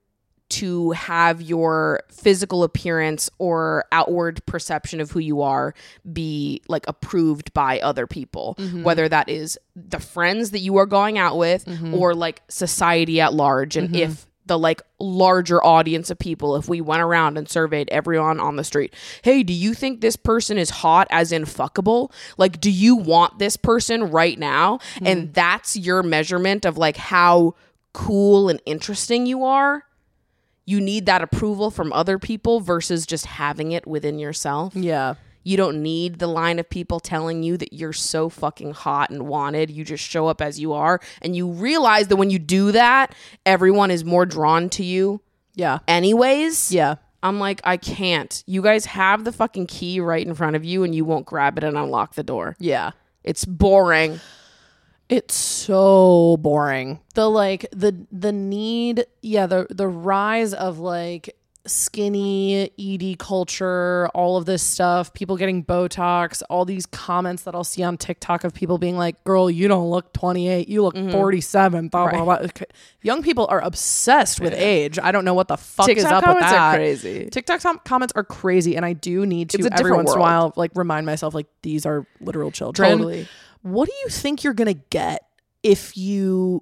to have your physical appearance or outward perception of who you are be like approved by other people, mm-hmm. whether that is the friends that you are going out with mm-hmm. or like society at large. And mm-hmm. if the like larger audience of people, if we went around and surveyed everyone on the street, hey, do you think this person is hot as in fuckable? Like, do you want this person right now? Mm-hmm. And that's your measurement of like how cool and interesting you are. You need that approval from other people versus just having it within yourself. Yeah. You don't need the line of people telling you that you're so fucking hot and wanted. You just show up as you are. And you realize that when you do that, everyone is more drawn to you. Yeah. Anyways. Yeah. I'm like, I can't. You guys have the fucking key right in front of you and you won't grab it and unlock the door. Yeah. It's boring. It's so boring. The like the the need, yeah, the the rise of like skinny E D culture, all of this stuff, people getting Botox, all these comments that I'll see on TikTok of people being like, girl, you don't look twenty-eight, you look mm-hmm. forty-seven, blah, blah, blah. Young people are obsessed with yeah. age. I don't know what the fuck TikTok is up comments with that. Are crazy. TikTok com- comments are crazy, and I do need to every once in a while like remind myself like these are literal children. Totally. What do you think you're going to get if you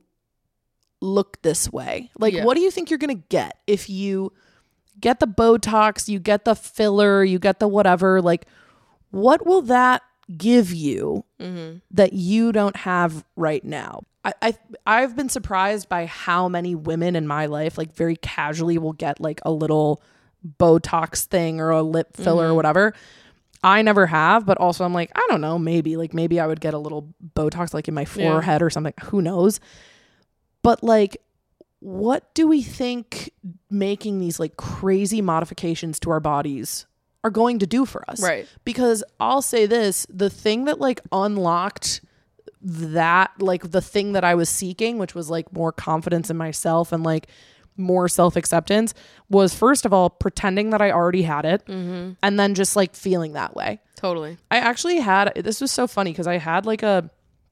look this way? Like, yeah. what do you think you're going to get if you get the Botox, you get the filler, you get the whatever? Like, what will that give you mm-hmm. that you don't have right now? I, I, I've been surprised by how many women in my life, like very casually will get like a little Botox thing or a lip filler mm-hmm. or whatever. I never have, but also I'm like, I don't know, maybe like maybe I would get a little Botox like in my forehead yeah. or something. Who knows? But like, what do we think making these like crazy modifications to our bodies are going to do for us? Right. Because I'll say this, the thing that like unlocked that, like the thing that I was seeking, which was like more confidence in myself and like more self-acceptance, was first of all pretending that I already had it mm-hmm. and then just like feeling that way. Totally. I actually had, this was so funny because I had like a,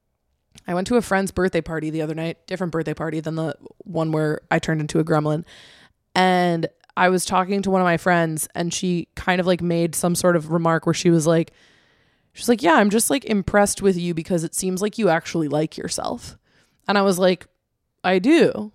I went to a friend's birthday party the other night, different birthday party than the one where I turned into a gremlin. And I was talking to one of my friends and she kind of like made some sort of remark where she was like, she's like, yeah, I'm just like impressed with you because it seems like you actually like yourself. And I was like, I do.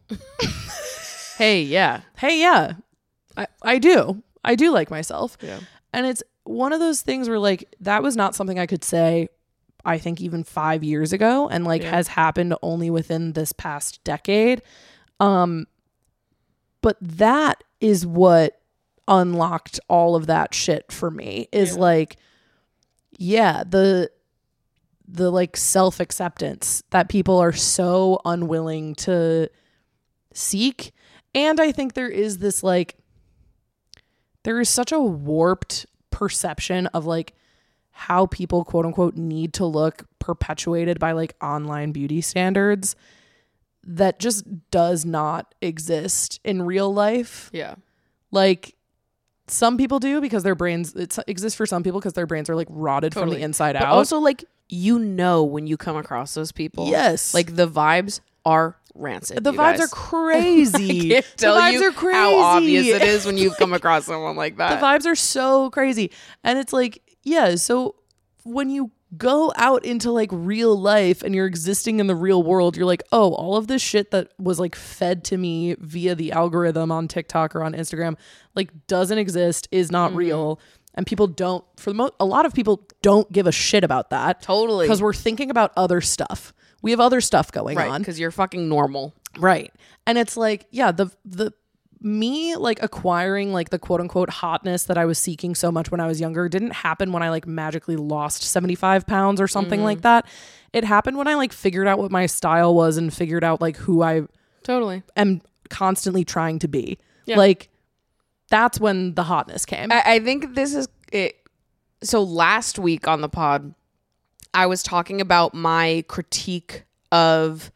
Hey, yeah. Hey, yeah. I, I do. I do like myself. Yeah. And it's one of those things where like that was not something I could say, I think even five years ago, and like Yeah. has happened only within this past decade. Um, but that is what unlocked all of that shit for me is Yeah. like, yeah, the, the like self-acceptance that people are so unwilling to seek. And I think there is this like, there is such a warped perception of like how people quote unquote need to look perpetuated by like online beauty standards that just does not exist in real life. Yeah. Like some people do because their brains, it exists for some people because their brains are like rotted from Totally. the inside But out. also, like, you know when you come across those people. Yes. Like, the vibes are rancid. the you vibes guys. are crazy. I can't tell the vibes you are crazy. how obvious it is when you come across someone like The that. vibes are so crazy. And it's like, yeah, so when you go out into like real life and you're existing in the real world, you're like, oh, all of this shit that was like fed to me via the algorithm on TikTok or on Instagram, like doesn't exist, is not Mm-hmm. real. And people don't, for the most, a lot of people don't give a shit about that. Totally. Because we're thinking about other stuff. We have other stuff going Right, on. because you're fucking normal. Right. And it's like, yeah, the the me like acquiring like the quote unquote hotness that I was seeking so much when I was younger didn't happen when I like magically lost seventy-five pounds or something like that. It happened when I like figured out what my style was and figured out like who I Totally. am constantly trying to be. Yeah. Like that's when the hotness came. I, I think this is it. So last week on the pod, I was talking about my critique of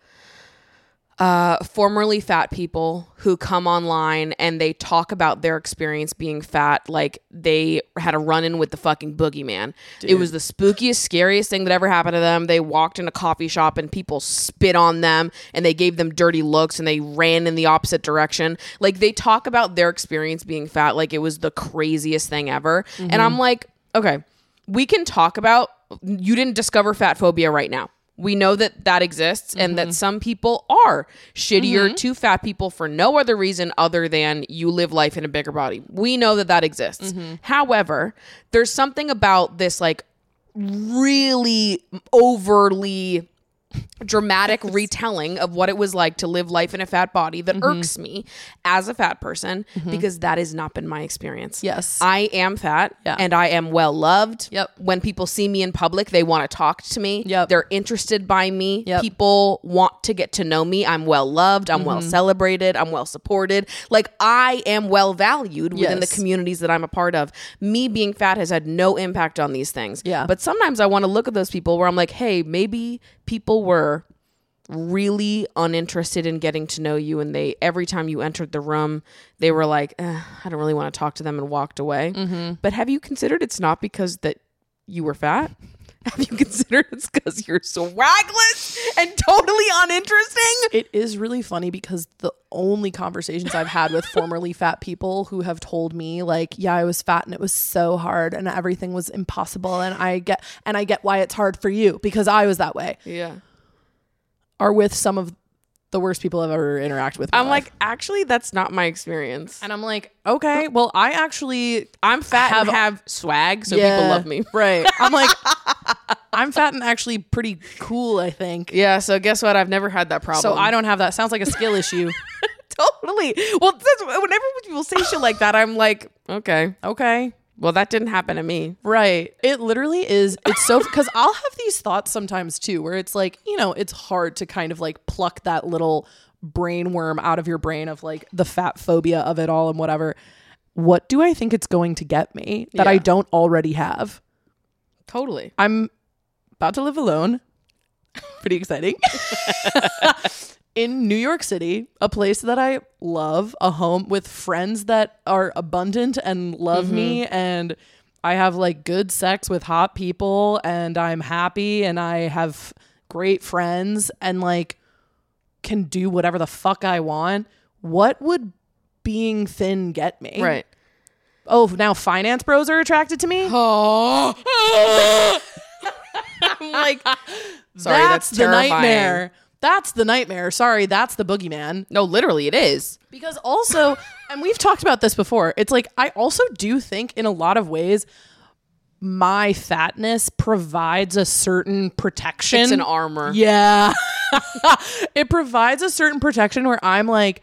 uh, formerly fat people who come online and they talk about their experience being fat like they had a run-in with the fucking boogeyman. It was the spookiest, scariest thing that ever happened to them. They walked in a coffee shop and people spit on them and they gave them dirty looks and they ran in the opposite direction. Like they talk about their experience being fat like it was the craziest thing ever. And I'm like, okay, we can talk about, you didn't discover fat phobia right now. We know that that exists and that some people are shittier to fat people for no other reason other than you live life in a bigger body. We know that that exists. However, there's something about this like really overly dramatic retelling of what it was like to live life in a fat body that irks me as a fat person because that has not been my experience. Yes. I am fat Yeah. and I am well loved. Yep. When people see me in public, they want to talk to me. Yep. They're interested by me. Yep. People want to get to know me. I'm well loved. I'm well celebrated. I'm well supported. Like I am well valued within Yes. the communities that I'm a part of. Me being fat has had no impact on these things. Yeah. But sometimes I want to look at those people where I'm like, hey, maybe people were really uninterested in getting to know you and they every time you entered the room they were like eh, I don't really want to talk to them and walked away. Mm-hmm. But have you considered it's not because that you were fat? Have you considered it's because you're swagless and totally uninteresting? It is really funny because the only conversations I've had with formerly fat people who have told me like, yeah, I was fat and it was so hard and everything was impossible and I get and I get why it's hard for you because I was that way, Yeah. are with some of the worst people I've ever interacted with in my I'm life. like, actually, that's not my experience. And I'm like, okay, well, I actually I'm fat have- and have swag, so Yeah, people love me. right. I'm like, I'm fat and actually pretty cool, I think. Yeah, so guess what? I've never had that problem. So I don't have that. Sounds like a skill issue. Totally. Well, that's, whenever people say shit like that, I'm like, okay, Okay. well, that didn't happen to me. Right. It literally is. It's so, because I'll have these thoughts sometimes too, where it's like, you know, it's hard to kind of like pluck that little brain worm out of your brain of like the fat phobia of it all and whatever. What do I think it's going to get me that I Yeah. don't already have? Totally. I'm about to live alone. Pretty exciting. In New York City, a place that I love, a home with friends that are abundant and love me, and I have like good sex with hot people, and I'm happy, and I have great friends, and like can do whatever the fuck I want. What would being thin get me? Right. Oh, now finance bros are attracted to me? Oh. I'm like, sorry, that's, that's the terrifying. nightmare. That's the nightmare. Sorry, that's the boogeyman. No, literally, it is. Because also, and we've talked about this before, it's like I also do think in a lot of ways my fatness provides a certain protection. It's an armor. Yeah. It provides a certain protection where I'm like,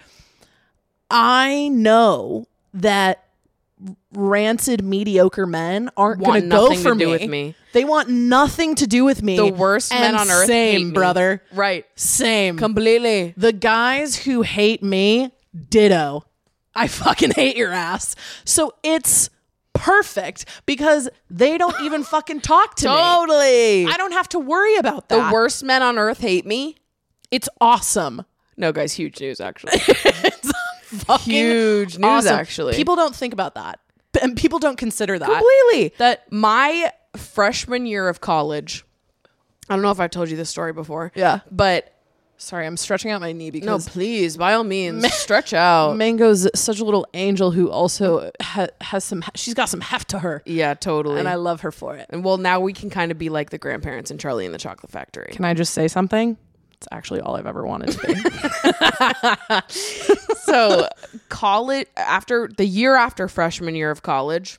I know that rancid, mediocre men aren't Want going to go nothing for to do me. with me. They want nothing to do with me. The worst men And on earth Same, hate me. brother. Right. Same. Completely. The guys who hate me, ditto. I fucking hate your ass. So it's perfect because they don't even fucking talk to me. Totally. I don't have to worry about The that. worst men on earth hate me. It's awesome. No, guys, huge news, actually. It's fucking Huge news, awesome. actually. People don't think about that. And people don't consider that. Completely. That My freshman year of college, I don't know if I've told you this story before. Yeah. But Sorry, I'm stretching out my knee no, because please, by all means, stretch out. Mango's such a little angel who also ha- has some, she's got some heft to her. Yeah, totally. And I love her for it. And well, now we can kind of be like the grandparents in Charlie and the Chocolate Factory. Can I just say something? It's actually all I've ever wanted to be. So college, after the year after freshman year of college,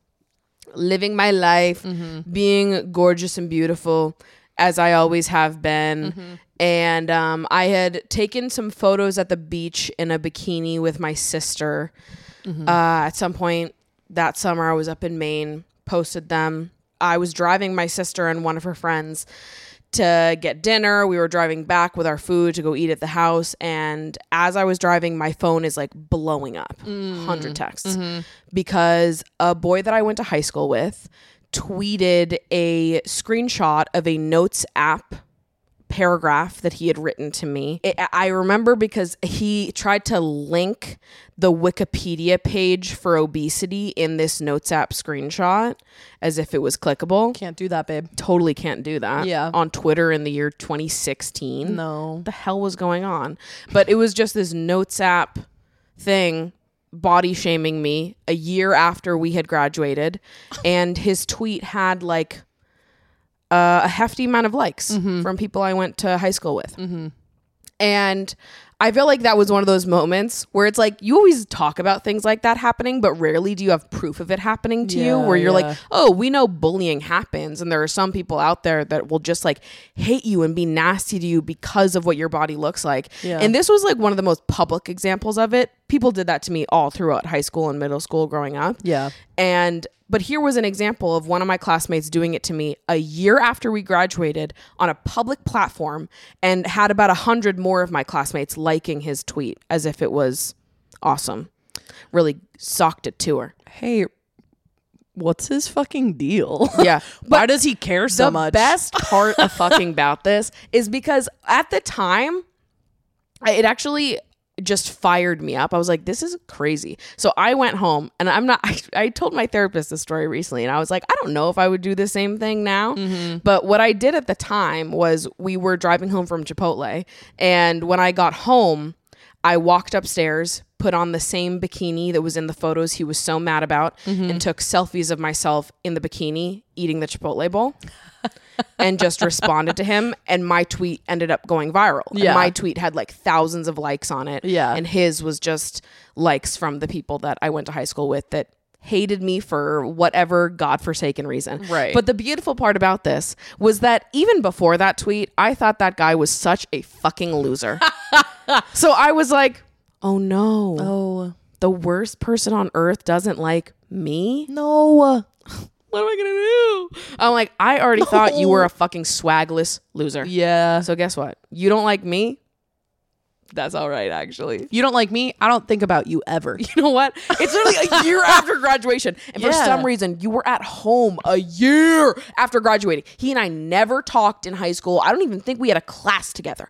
living my life, Mm-hmm. being gorgeous and beautiful as I always have been. Mm-hmm. And um, I had taken some photos at the beach in a bikini with my sister. Mm-hmm. Uh, at some point that summer, I was up in Maine, posted them. I was driving my sister and one of her friends to get dinner. We were driving back with our food to go eat at the house. And as I was driving, my phone is like blowing up, one hundred texts, because a boy that I went to high school with tweeted a screenshot of a Notes app paragraph that he had written to me. It, I remember because he tried to link the Wikipedia page for obesity in this Notes app screenshot as if it was clickable. Can't do that, babe. Totally can't do that. Yeah. On Twitter in the year twenty sixteen. No. What the hell was going on? But it was just this Notes app thing body shaming me a year after we had graduated. And his tweet had like Uh, a hefty amount of likes Mm-hmm. from people I went to high school with. And I feel like that was one of those moments where it's like, you always talk about things like that happening, but rarely do you have proof of it happening to you, Yeah, where you're yeah. like, oh, we know bullying happens. And there are some people out there that will just like hate you and be nasty to you because of what your body looks like. Yeah. And this was like one of the most public examples of it. People did that to me all throughout high school and middle school growing up. Yeah. And but here was an example of one of my classmates doing it to me a year after we graduated on a public platform, and had about a hundred more of my classmates liking his tweet as if it was awesome. Really socked it to her. Hey, what's his fucking deal? Yeah. Why But does he care so the much? best part of fucking about this is because at the time, I- it actually just fired me up. I was like, this is crazy. So I went home, and I'm not, I, I told my therapist this story recently, and I was like, I don't know if I would do the same thing now. Mm-hmm. But what I did at the time was we were driving home from Chipotle. And when I got home, I walked upstairs, put on the same bikini that was in the photos he was so mad about, Mm-hmm. and took selfies of myself in the bikini eating the Chipotle bowl. And just responded to him, and my tweet ended up going viral. Yeah. And my tweet had like thousands of likes on it. Yeah. And his was just likes from the people that I went to high school with that hated me for whatever godforsaken reason. Right. But the beautiful part about this was that even before that tweet, I thought that guy was such a fucking loser. So I was like, oh no. Oh, The worst person on earth doesn't like me? no. What am I gonna do? I'm like, I already thought you were a fucking swagless loser. Yeah. So guess what? You don't like me? That's all right, actually. You don't like me? I don't think about you ever. You know what? It's literally a year after graduation. And for Yeah. some reason, you were at home a year after graduating. He and I never talked in high school. I don't even think we had a class together.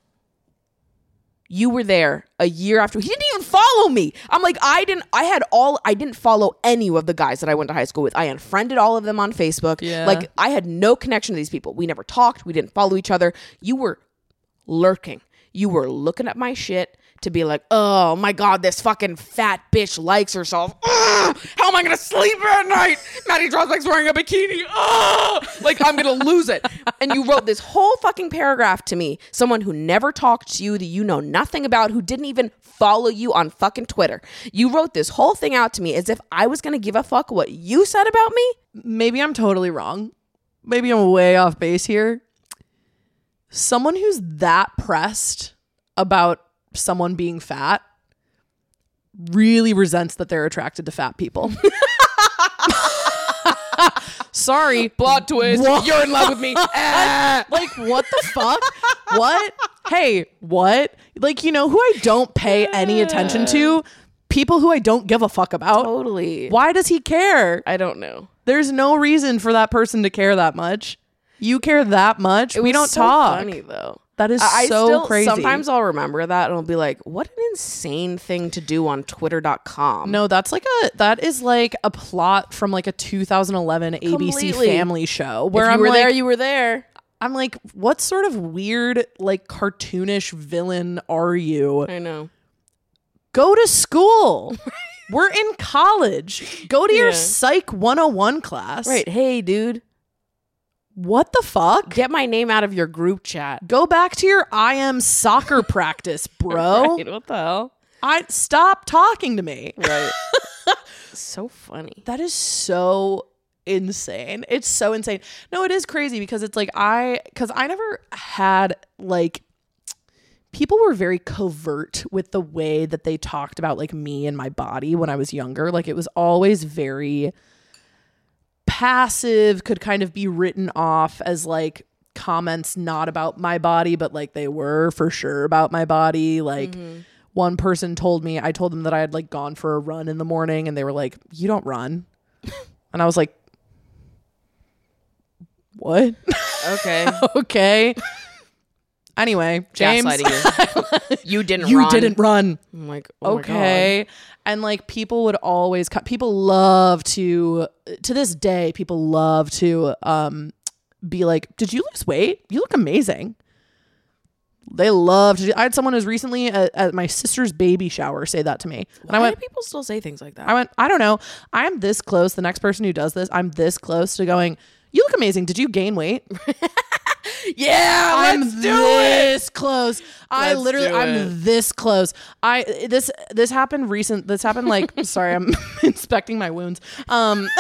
You were there a year after. He didn't even follow me. I'm like, I didn't, I had all, I didn't follow any of the guys that I went to high school with. I unfriended all of them on Facebook. Yeah. Like, I had no connection to these people. We never talked. We didn't follow each other. You were lurking. You were looking at my shit to be like, oh my God, this fucking fat bitch likes herself. Ugh, how am I going to sleep at night? Maddie Drosbeck's wearing a bikini. Ugh, like, I'm going to lose it. And you wrote this whole fucking paragraph to me. Someone who never talked to you, that you know nothing about, who didn't even follow you on fucking Twitter. You wrote this whole thing out to me as if I was going to give a fuck what you said about me. Maybe I'm totally wrong. Maybe I'm way off base here. Someone who's that pressed about someone being fat really resents that they're attracted to fat people. Sorry. Plot twist. What? You're in love with me. Ah. Like, what the fuck? What? Hey, what? Like, you know who I don't pay any attention to? People who I don't give a fuck about. Totally. Why does he care? I don't know. There's no reason for that person to care that much. You care that much. It we was don't so talk. funny though. That is I so still, crazy. Sometimes I'll remember that and I'll be like, what an insane thing to do on twitter dot com. No, that's like a that is like a plot from like a two thousand eleven A B C Completely. family show where if you I'm were like, there, you were there. I'm like, what sort of weird like cartoonish villain are you? I know. Go to school. We're in college. Go to your Yeah. Psych one oh one class. Right. Hey, dude. What the fuck? Get my name out of your group chat. Go back to your I am soccer practice, bro. Right, what the hell? I stop talking to me. Right. So funny. That is so insane. It's so insane. No, it is crazy because it's like I because I never had like people were very covert with the way that they talked about like me and my body when I was younger. Like it was always very passive, could kind of be written off as like comments not about my body, but like they were for sure about my body. Like mm-hmm. One person told me, I told them that I had like gone for a run in the morning and they were like, you don't run. And I was like, what? Okay. Okay. Anyway, James. Gaslighting you. You didn't you run. didn't run. I'm like, oh okay. My God. And like people would always cut people love to to this day people love to um be like, did you lose weight? You look amazing. They love to do, I had someone who's recently at, at my sister's baby shower say that to me. And Why I went, do people still say things like that? I went, I don't know. I'm this close. The next person who does this, I'm this close to going, you look amazing. Did you gain weight? Yeah, I'm let's do this close. I Let's literally, do I'm it. this close. I this this happened recent. This happened like sorry, I'm inspecting my wounds. Um,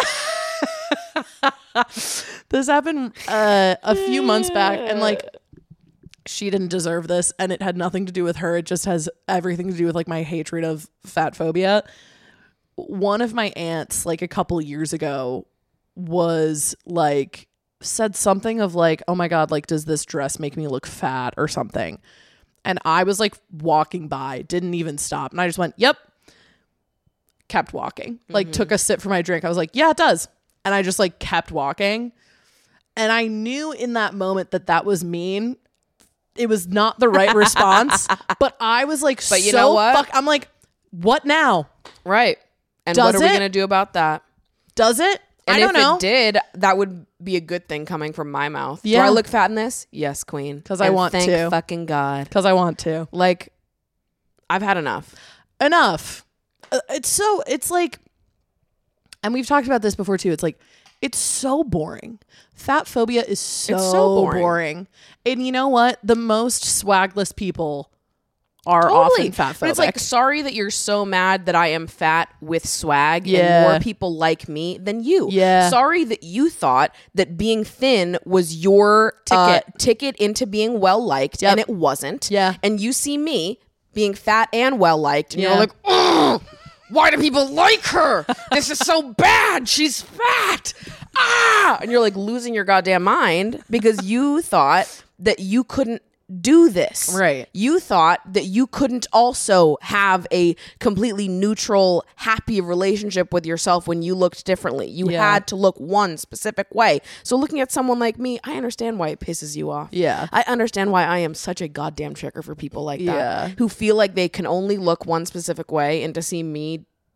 this happened uh, a few months back, and like she didn't deserve this, and it had nothing to do with her. It just has everything to do with like my hatred of fat phobia. One of my aunts, like a couple years ago, was like. Said something of like, oh my God, like, does this dress make me look fat or something? And I was like walking by, didn't even stop. And I just went, yep. Kept walking, like mm-hmm. took a sip from my drink. I was like, yeah, it does. And I just like kept walking. And I knew in that moment that that was mean. It was not the right response, but I was like, but you so know what? Fuck, I'm like, what now? Right. And does what are it? we going to do about that? Does it? And I don't if know. it did, that would be a good thing coming from my mouth. Yeah. Do I look fat in this? Yes, queen. Because I And want thank to. fucking God. Because I want to. Like, I've had enough. Enough. Uh, it's so, it's like, and we've talked about this before too. It's like, it's so boring. Fat phobia is so, It's so boring. boring. And you know what? The most swagless people are Totally. often fat phobic. But it's like, sorry that you're so mad that I am fat with swag Yeah. and more people like me than you. Yeah. Sorry that you thought that being thin was your Ticket. uh, ticket into being well liked, Yep. and it wasn't. Yeah. And you see me being fat and well liked, and Yeah. you're like, oh, why do people like her? This is so bad. She's fat. Ah! And you're like losing your goddamn mind because you thought that you couldn't do this. Right. You thought that you couldn't also have a completely neutral, happy relationship with yourself when you looked differently. You Yeah. had to look one specific way. So looking at someone like me, I understand why it pisses you off. Yeah. I understand why I am such a goddamn trigger for people like that Yeah. who feel like they can only look one specific way, and to see me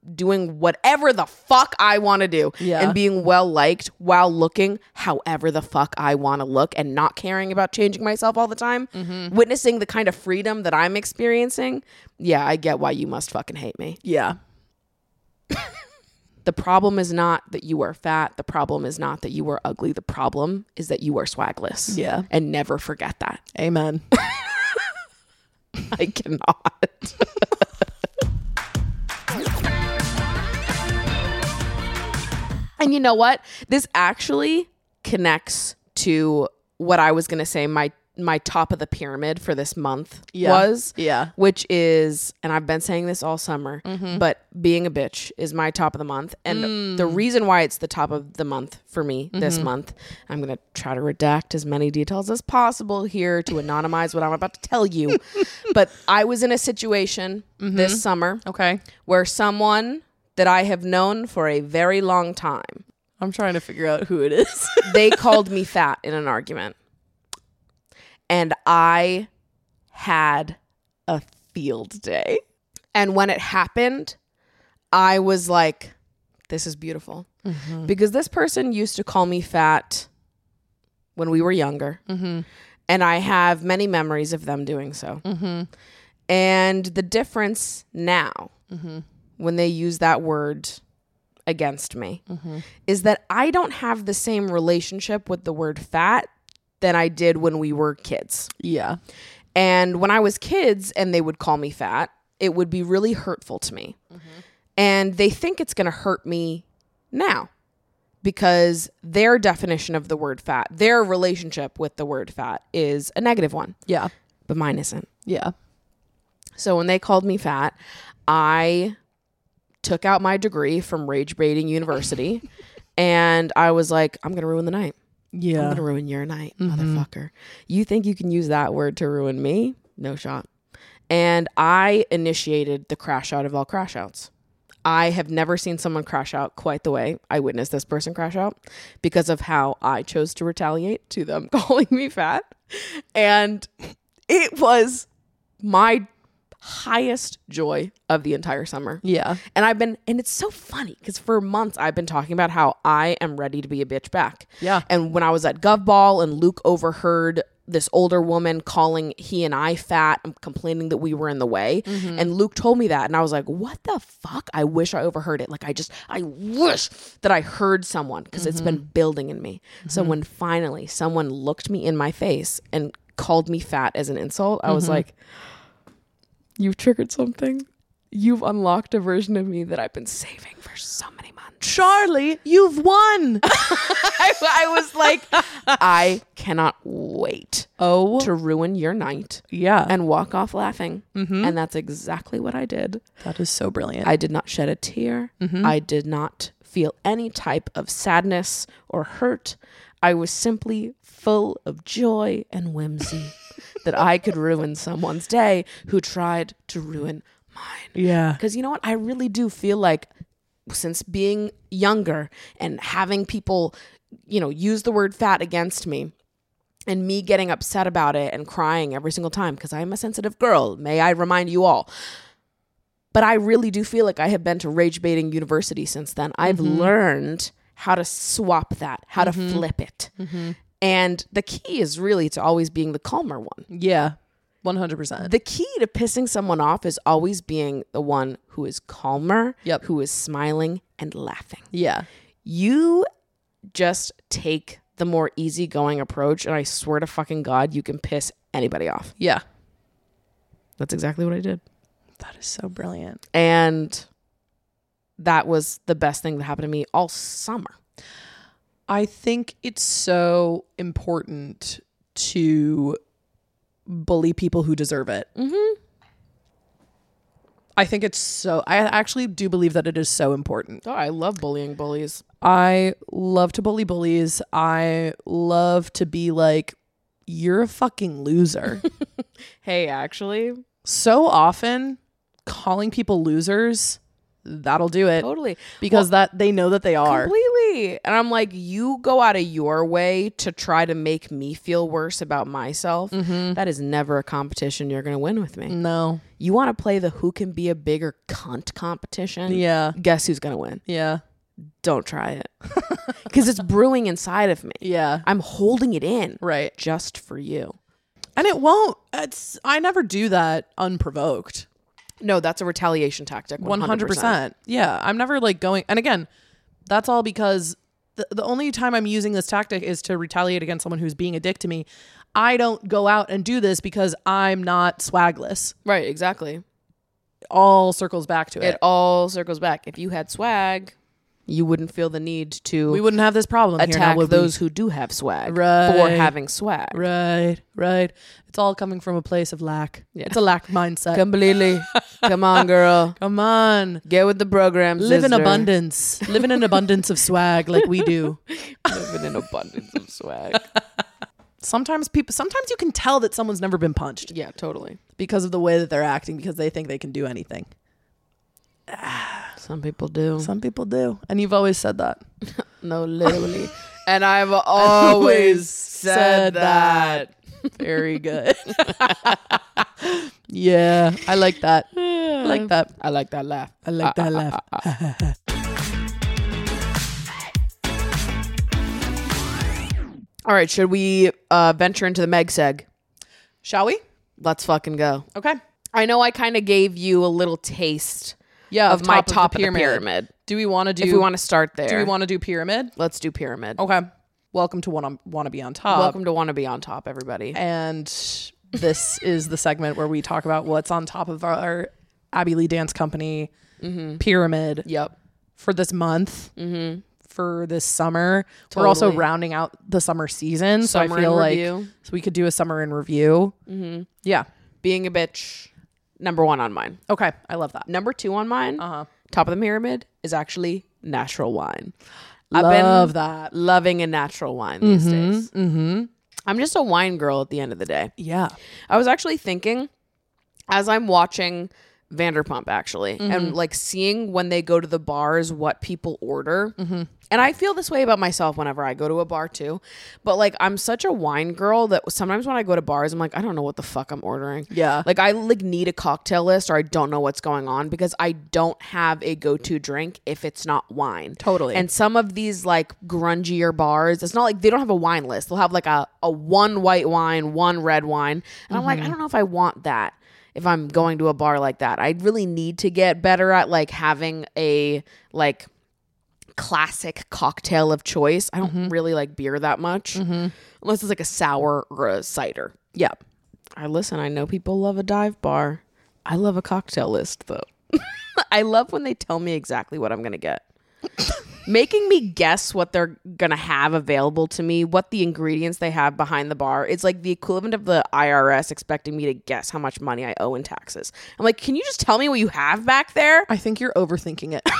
doing whatever the fuck I want to do Yeah. and being well liked while looking however the fuck I want to look and not caring about changing myself all the time, Mm-hmm. witnessing the kind of freedom that I'm experiencing. Yeah, I get why you must fucking hate me. Yeah. The problem is not that you are fat. The problem is not that you are ugly. The problem is that you are swagless. Yeah. And never forget that. Amen. I cannot. And you know what? This actually connects to what I was going to say my my top of the pyramid for this month Yeah. was. Yeah. Which is, and I've been saying this all summer, Mm-hmm. but being a bitch is my top of the month. And Mm. the reason why it's the top of the month for me this Mm-hmm. month, I'm going to try to redact as many details as possible here to anonymize what I'm about to tell you. But I was in a situation Mm-hmm. this summer Okay. where someone that I have known for a very long time, I'm trying to figure out who it is. they called me fat in an argument. And I had a field day. And when it happened, I was like, this is beautiful. Mm-hmm. Because this person used to call me fat when we were younger. Mm-hmm. And I have many memories of them doing so. Mm-hmm. And the difference now, Mm-hmm. when they use that word against me, Mm-hmm. is that I don't have the same relationship with the word fat than I did when we were kids. Yeah. And when I was kids and they would call me fat, it would be really hurtful to me. Mm-hmm. And they think it's going to hurt me now because their definition of the word fat, their relationship with the word fat is a negative one, Yeah. but mine isn't. Yeah. So when they called me fat, I took out my degree from Rage Baiting University and I was like, I'm going to ruin the night. I'm Yeah. going to ruin your night, motherfucker. You think you can use that word to ruin me? No shot. And I initiated the crash out of all crash outs. I have never seen someone crash out quite the way I witnessed this person crash out because of how I chose to retaliate to them calling me fat. And it was my highest joy of the entire summer. Yeah. And I've been, and it's so funny because for months I've been talking about how I am ready to be a bitch back. Yeah. And when I was at Gov Ball and Luke overheard this older woman calling he and I fat and complaining that we were in the way. Mm-hmm. And Luke told me that. And I was like, what the fuck? I wish I overheard it. Like, I just, I wish that I heard someone because it's been building in me. So when finally someone looked me in my face and called me fat as an insult, I was like, you've triggered something. You've unlocked a version of me that I've been saving for so many months. Charlie, you've won. I, I was like, I cannot wait Oh, to ruin your night yeah. and walk off laughing. And that's exactly what I did. That is so brilliant. I did not shed a tear. I did not feel any type of sadness or hurt. I was simply full of joy and whimsy that I could ruin someone's day who tried to ruin mine. yeah. Because you know what? I really do feel like since being younger and having people, you know, use the word fat against me and me getting upset about it and crying every single time because I'm a sensitive girl, may I remind you all. But I really do feel like I have been to Rage Baiting University since then. I've learned how to swap that, how to flip it. And the key is really to always being the calmer one. Yeah. one hundred percent. The key to pissing someone off is always being the one who is calmer, Yep. who is smiling and laughing. Yeah. You just take the more easygoing approach, and I swear to fucking God, you can piss anybody off. Yeah. That's exactly what I did. That is so brilliant. And that was the best thing that happened to me all summer. I think it's so important to bully people who deserve it. Mm-hmm. I think it's so, I actually do believe that it is so important. Oh, I love bullying bullies. I love to bully bullies. I love to be like, you're a fucking loser. Hey, actually, So often calling people losers that'll do it. Totally. Because Well, that they know that they are. Completely. And I'm like, you go out of your way to try to make me feel worse about myself. Mm-hmm. That is never a competition you're going to win with me. No. You want to play the who can be a bigger cunt competition? Yeah. Guess who's going to win? Yeah. Don't try it. Because it's brewing inside of me. Yeah. I'm holding it in. Right. Just for you. And it won't. It's. I never do that unprovoked. No, that's a retaliation tactic. one hundred percent. Yeah. I'm never like going. And again, that's all because the, the only time I'm using this tactic is to retaliate against someone who's being a dick to me. I don't go out and do this because I'm not swagless. Right, exactly. It all circles back to it. It all circles back. If you had swag, you wouldn't feel the need to We wouldn't have this problem here now, attack would we? those who do have swag Right. for having swag. Right, right. It's all coming from a place of lack. Yeah. It's a lack mindset. Completely. Come on, girl. Come on. Get with the program, Live in sister. abundance. Live in an abundance of swag like we do. Live in an abundance of swag. Sometimes people sometimes you can tell that someone's never been punched Yeah, totally. because of the way that they're acting because they think they can do anything. Some people do. Some people do. And you've always said that. No, literally. And I've always said that. Very good. Yeah, I like that. I like that. I like that laugh. I like that laugh. All right, should we uh, venture into the Meg Seg? Shall we? Let's fucking go. Okay. I know I kind of gave you a little taste Yeah, of my top top of the of the pyramid. Do we want to do If we want to start there. Do we want to do pyramid? Let's do pyramid. Okay. Welcome to want want to be on top. Welcome to Want to Be on Top, everybody. And this is the segment where we talk about what's on top of our Abby Lee Dance Company pyramid Yep. for this month, mm-hmm. for this summer. We're also Totally. rounding out the summer season, so Summer I feel in like review. so we could do a summer in review. Mm-hmm. Yeah. Being a bitch, number one on mine. Okay. I love that. Number two on mine, Uh-huh. top of the pyramid, is actually natural wine. Love I've been that. loving a natural wine these days. Mm-hmm. I'm just a wine girl at the end of the day. Yeah. I was actually thinking as I'm watching Vanderpump actually Mm-hmm. and like seeing when they go to the bars what people order. Mm-hmm. And I feel this way about myself whenever I go to a bar too. But like I'm such a wine girl that sometimes when I go to bars I'm like I don't know what the fuck I'm ordering. Yeah. Like I like need a cocktail list or I don't know what's going on because I don't have a go-to drink if it's not wine. Totally. And some of these like grungier bars, it's not like they don't have a wine list. They'll have like a, a one white wine, one red wine. And I'm like, I don't know if I want that if I'm going to a bar like that. I really need to get better at like having a like classic cocktail of choice. I don't really like beer that much unless it's like a sour or a cider. Yeah. I listen, I know people love a dive bar. I love a cocktail list though. I love when they tell me exactly what I'm going to get. Making me guess what they're going to have available to me, what the ingredients they have behind the bar. It's like the equivalent of the I R S expecting me to guess how much money I owe in taxes. I'm like, can you just tell me what you have back there? I think you're overthinking it.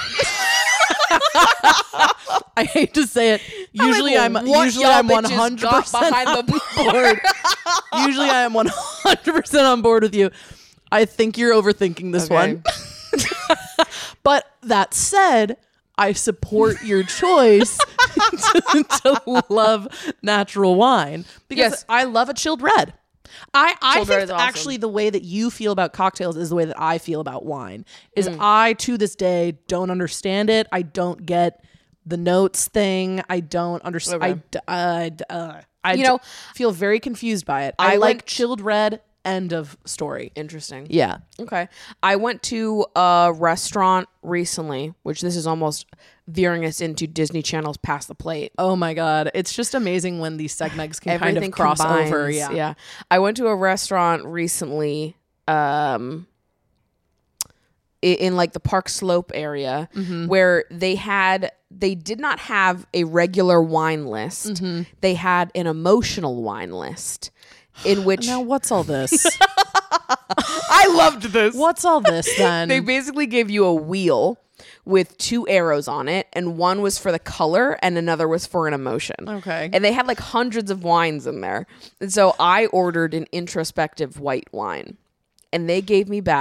I hate to say it. Usually I'm I'm, like, what usually y'all I'm bitches one hundred got percent behind on the board. Usually I am one hundred percent on board with you. I think you're overthinking this Okay. one. But that said, I support your choice to, to love natural wine because Yes. I love a chilled red. I, I Chilled red think is awesome. actually the way that you feel about cocktails is the way that I feel about wine. Is Mm. I to this day don't understand it. I don't get the notes thing. I don't understand. Okay. I, d- uh, d- uh, I You d- know- feel very confused by it. I I, like went- chilled red. End of story. Interesting. Yeah. Okay. I went to a restaurant recently, which this is almost veering us into Disney Channel's Pass the Plate. Oh my God. It's just amazing when these segments can kind Everything of cross combines. over. Yeah. Yeah. I went to a restaurant recently um i- in like the Park Slope area Mm-hmm. where they had they did not have a regular wine list. Mm-hmm. They had an emotional wine list in which Now, what's all this? I loved this. What's all this then? They basically gave you a wheel with two arrows on it, and one was for the color and another was for an emotion. Okay. And they had like hundreds of wines in there. And so I ordered an introspective white wine. And they gave me back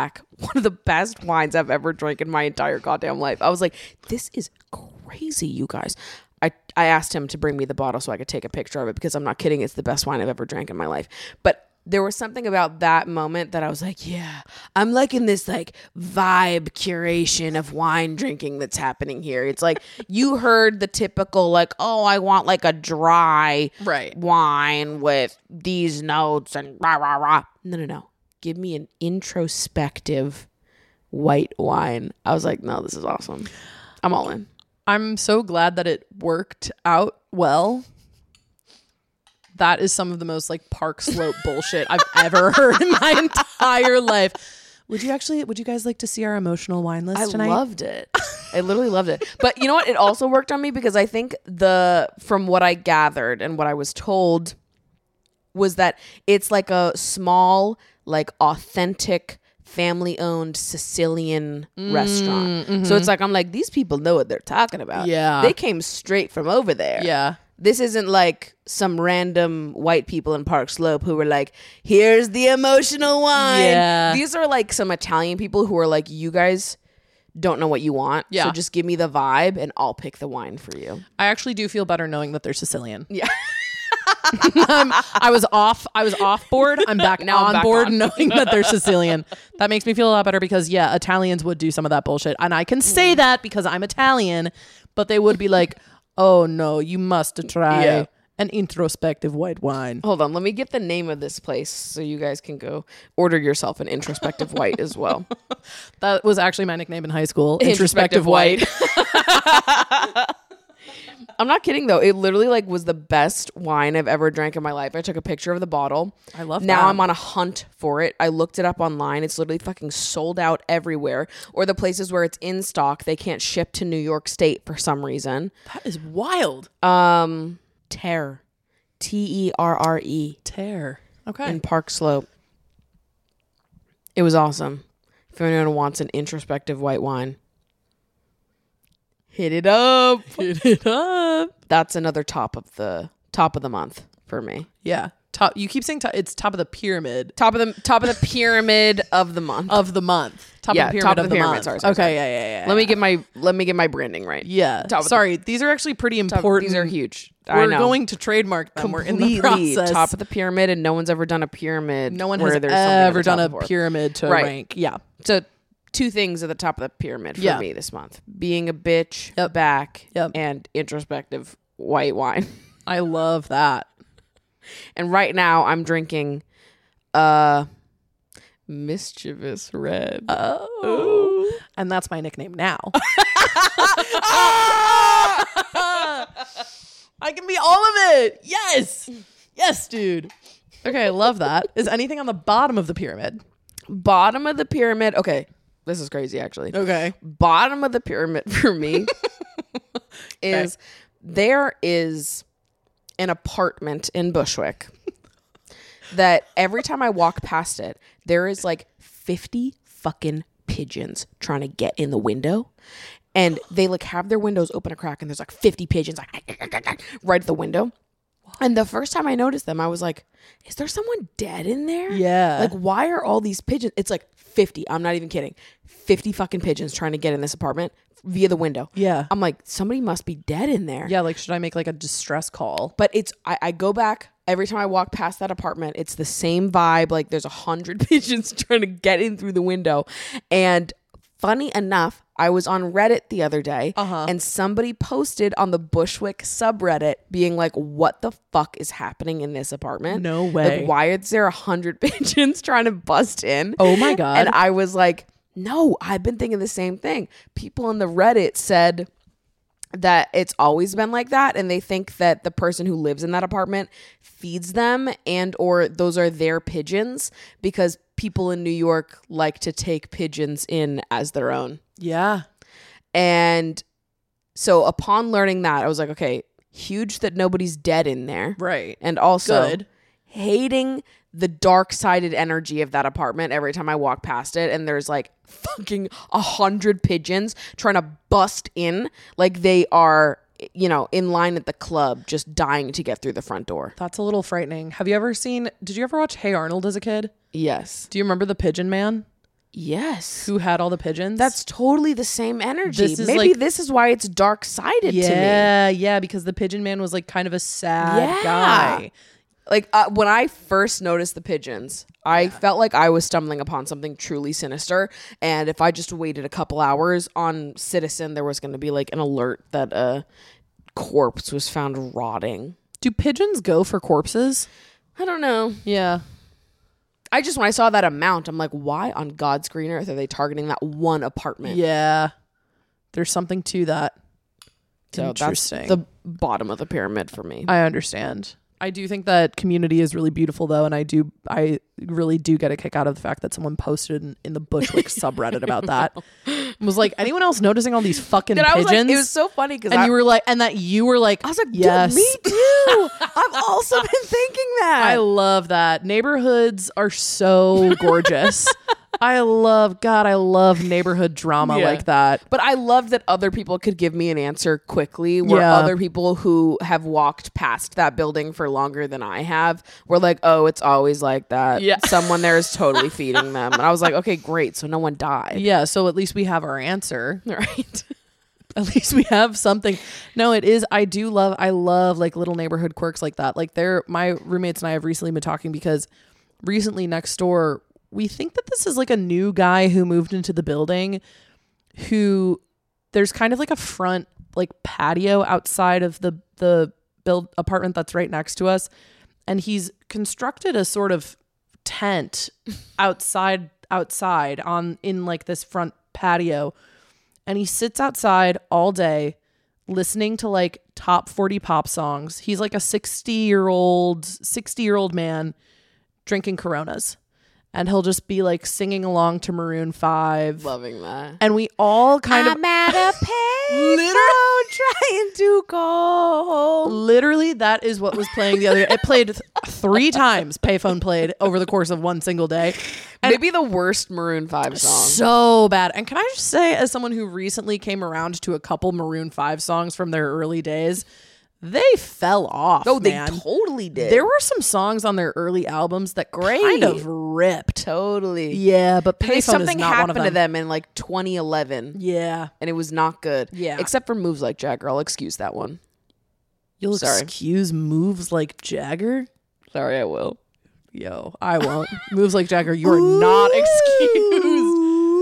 one of the best wines I've ever drank in my entire goddamn life. I was like, this is crazy, you guys. I, I asked him to bring me the bottle so I could take a picture of it because I'm not kidding. It's the best wine I've ever drank in my life. But there was something about that moment that I was like, yeah, I'm liking this like vibe curation of wine drinking that's happening here. It's like you heard the typical like, oh, I want like a dry Right. wine with these notes and rah, rah, rah. No, no, no. Give me an introspective white wine. I was like, no, this is awesome. I'm all in. I'm so glad that it worked out well. That is some of the most like Park Slope bullshit I've ever heard in my entire life. Would you actually, would you guys like to see our emotional wine list I tonight? loved it. I literally loved it. But you know what? It also worked on me because I think the, from what I gathered and what I was told was that it's like a small, like authentic, family owned Sicilian mm, restaurant. Mm-hmm. So it's like, I'm like, these people know what they're talking about. Yeah. They came straight from over there. Yeah. This isn't like some random white people in Park Slope who were like, here's the emotional wine. Yeah. These are like some Italian people who are like, you guys don't know what you want. Yeah. So just give me the vibe and I'll pick the wine for you. I actually do feel better knowing that they're Sicilian. Yeah. I'm, I was off. I was off board. I'm back Now I'm on back board, on. knowing that they're Sicilian. That makes me feel a lot better because yeah, Italians would do some of that bullshit, and I can say that because I'm Italian. But they would be like, "Oh no, you must try Yeah. an introspective white wine." Hold on. Let me get the name of this place so you guys can go order yourself an introspective white as well. That was actually my nickname in high school. Introspective Introspective white. I'm not kidding though. It literally like was the best wine I've ever drank in my life. I took a picture of the bottle. I love now that. I'm on a hunt for it. I looked it up online. It's literally fucking sold out everywhere. Or the places where it's in stock, they can't ship to New York State for some reason. That is wild. Um, Terre, T E R R E, Tear. Okay. in Park Slope. It was awesome. If anyone wants an introspective white wine, hit it up. Hit it up. That's another top of the top of the month for me. Yeah. Top. You keep saying top, it's top of the pyramid Top of the top of the pyramid of the month. of the month. Top Yeah, of the pyramid top of, of the, the pyramid. month. Sorry, sorry, okay. sorry. Yeah. Yeah. Yeah. let me get my let me get my branding right. Yeah. Top of the- Sorry. These are actually pretty Top- important. these are huge. I We're know. going to trademark them. We're in the Completely process. top of the pyramid, and no one's ever done a pyramid. no one where has there's something at ever the top done a before. pyramid to Right. rank. Yeah. So two things at the top of the pyramid for Yeah. me this month: being a bitch, Yep. back, Yep. and introspective white wine. I love that. And right now, I'm drinking uh mischievous red. Oh. And that's my nickname now. I can be all of it. Yes. Yes, dude. Okay, I love that. Is anything on the bottom of the pyramid? Bottom of the pyramid. Okay, this is crazy actually. Okay. Bottom of the pyramid for me is there is an apartment in Bushwick that every time I walk past it, there is like fifty fucking pigeons trying to get in the window. And they like have their windows open a crack and there's like fifty pigeons like right at the window. And the first time I noticed them, I was like, is there someone dead in there? Yeah. Like, why are all these pigeons? It's like fifty. I'm not even kidding. fifty fucking pigeons trying to get in this apartment via the window. Yeah. I'm like, somebody must be dead in there. Yeah, like should I make like a distress call? But it's, I, I go back every time I walk past that apartment. It's the same vibe. Like there's a hundred pigeons trying to get in through the window. And funny enough, I was on Reddit the other day Uh-huh. and somebody posted on the Bushwick subreddit being like, what the fuck is happening in this apartment? No way. Like, why is there a hundred pigeons trying to bust in? Oh my God. And I was like, no, I've been thinking the same thing. People on the Reddit said that it's always been like that, and they think that the person who lives in that apartment feeds them, and or those are their pigeons, because people in New York like to take pigeons in as their own. Yeah. And so upon learning that, I was like, okay, huge that nobody's dead in there. Right. And also Good. hating the dark-sided energy of that apartment every time I walk past it, and there's like fucking a hundred pigeons trying to bust in like they are, you know, in line at the club, just dying to get through the front door. That's a little frightening. Have you ever seen, did you ever watch Hey Arnold as a kid? Yes. Do you remember the Pigeon Man? Yes. who had all the pigeons? That's totally the same energy. This is Maybe like- this is why it's dark sided to me. yeah, yeah, because the pigeon man was like kind of a sad Yeah. guy. Like uh, when I first noticed the pigeons, I felt like I was stumbling upon something truly sinister. And if I just waited a couple hours on Citizen, there was going to be like an alert that a corpse was found rotting. Do pigeons go for corpses? I don't know. Yeah. I just, when I saw that amount, I'm like, why on God's green earth are they targeting that one apartment? Yeah. There's something to that. So that's Interesting. the bottom of the pyramid for me. I understand. I do think that Community is really beautiful though, and I do I really do get a kick out of the fact that someone posted in, in the Bushwick subreddit about that. Was like, anyone else noticing all these fucking And I was pigeons? like, it was so funny because and I, you were like, and that you were like, I was like, yes, dude, me too. I've also been thinking that. I love that. Neighborhoods are so gorgeous. I love, God, I love neighborhood drama Yeah. like that. But I love that other people could give me an answer quickly, where Yeah. other people who have walked past that building for longer than I have were like, oh, it's always like that. Yeah. Someone there is totally feeding them. And I was like, okay, great. So no one died. Yeah, so at least we have our answer. Right. At least we have something. No, it is. I do love, I love like little neighborhood quirks like that. Like they're, my roommates and I have recently been talking because recently next door, we think that this is like a new guy who moved into the building who there's kind of like a front like patio outside of the, the build apartment that's right next to us. And he's constructed a sort of tent outside, outside on in like this front patio. And he sits outside all day listening to like top forty pop songs. He's like a sixty year old, sixty year old man drinking Coronas. And he'll just be like singing along to Maroon five. Loving that. And we all kind of I'm at a payphone trying to go home. literally that is what was playing the other day. It played th- three times. Payphone played over the course of one single day. And Maybe the worst Maroon five song. so bad. And can I just say, as someone who recently came around to a couple Maroon five songs from their early days, they fell off. Oh, they man. totally did. There were some songs on their early albums that Great. kind of ripped. totally. Yeah, but They- Payphone something is not one of happened them. to them in like twenty eleven. Yeah. And it was not good. Yeah. Except for Moves Like Jagger. I'll excuse that one. You'll Sorry. excuse moves like Jagger? Sorry, I will. Yo, I won't. Moves like Jagger, you are not excused.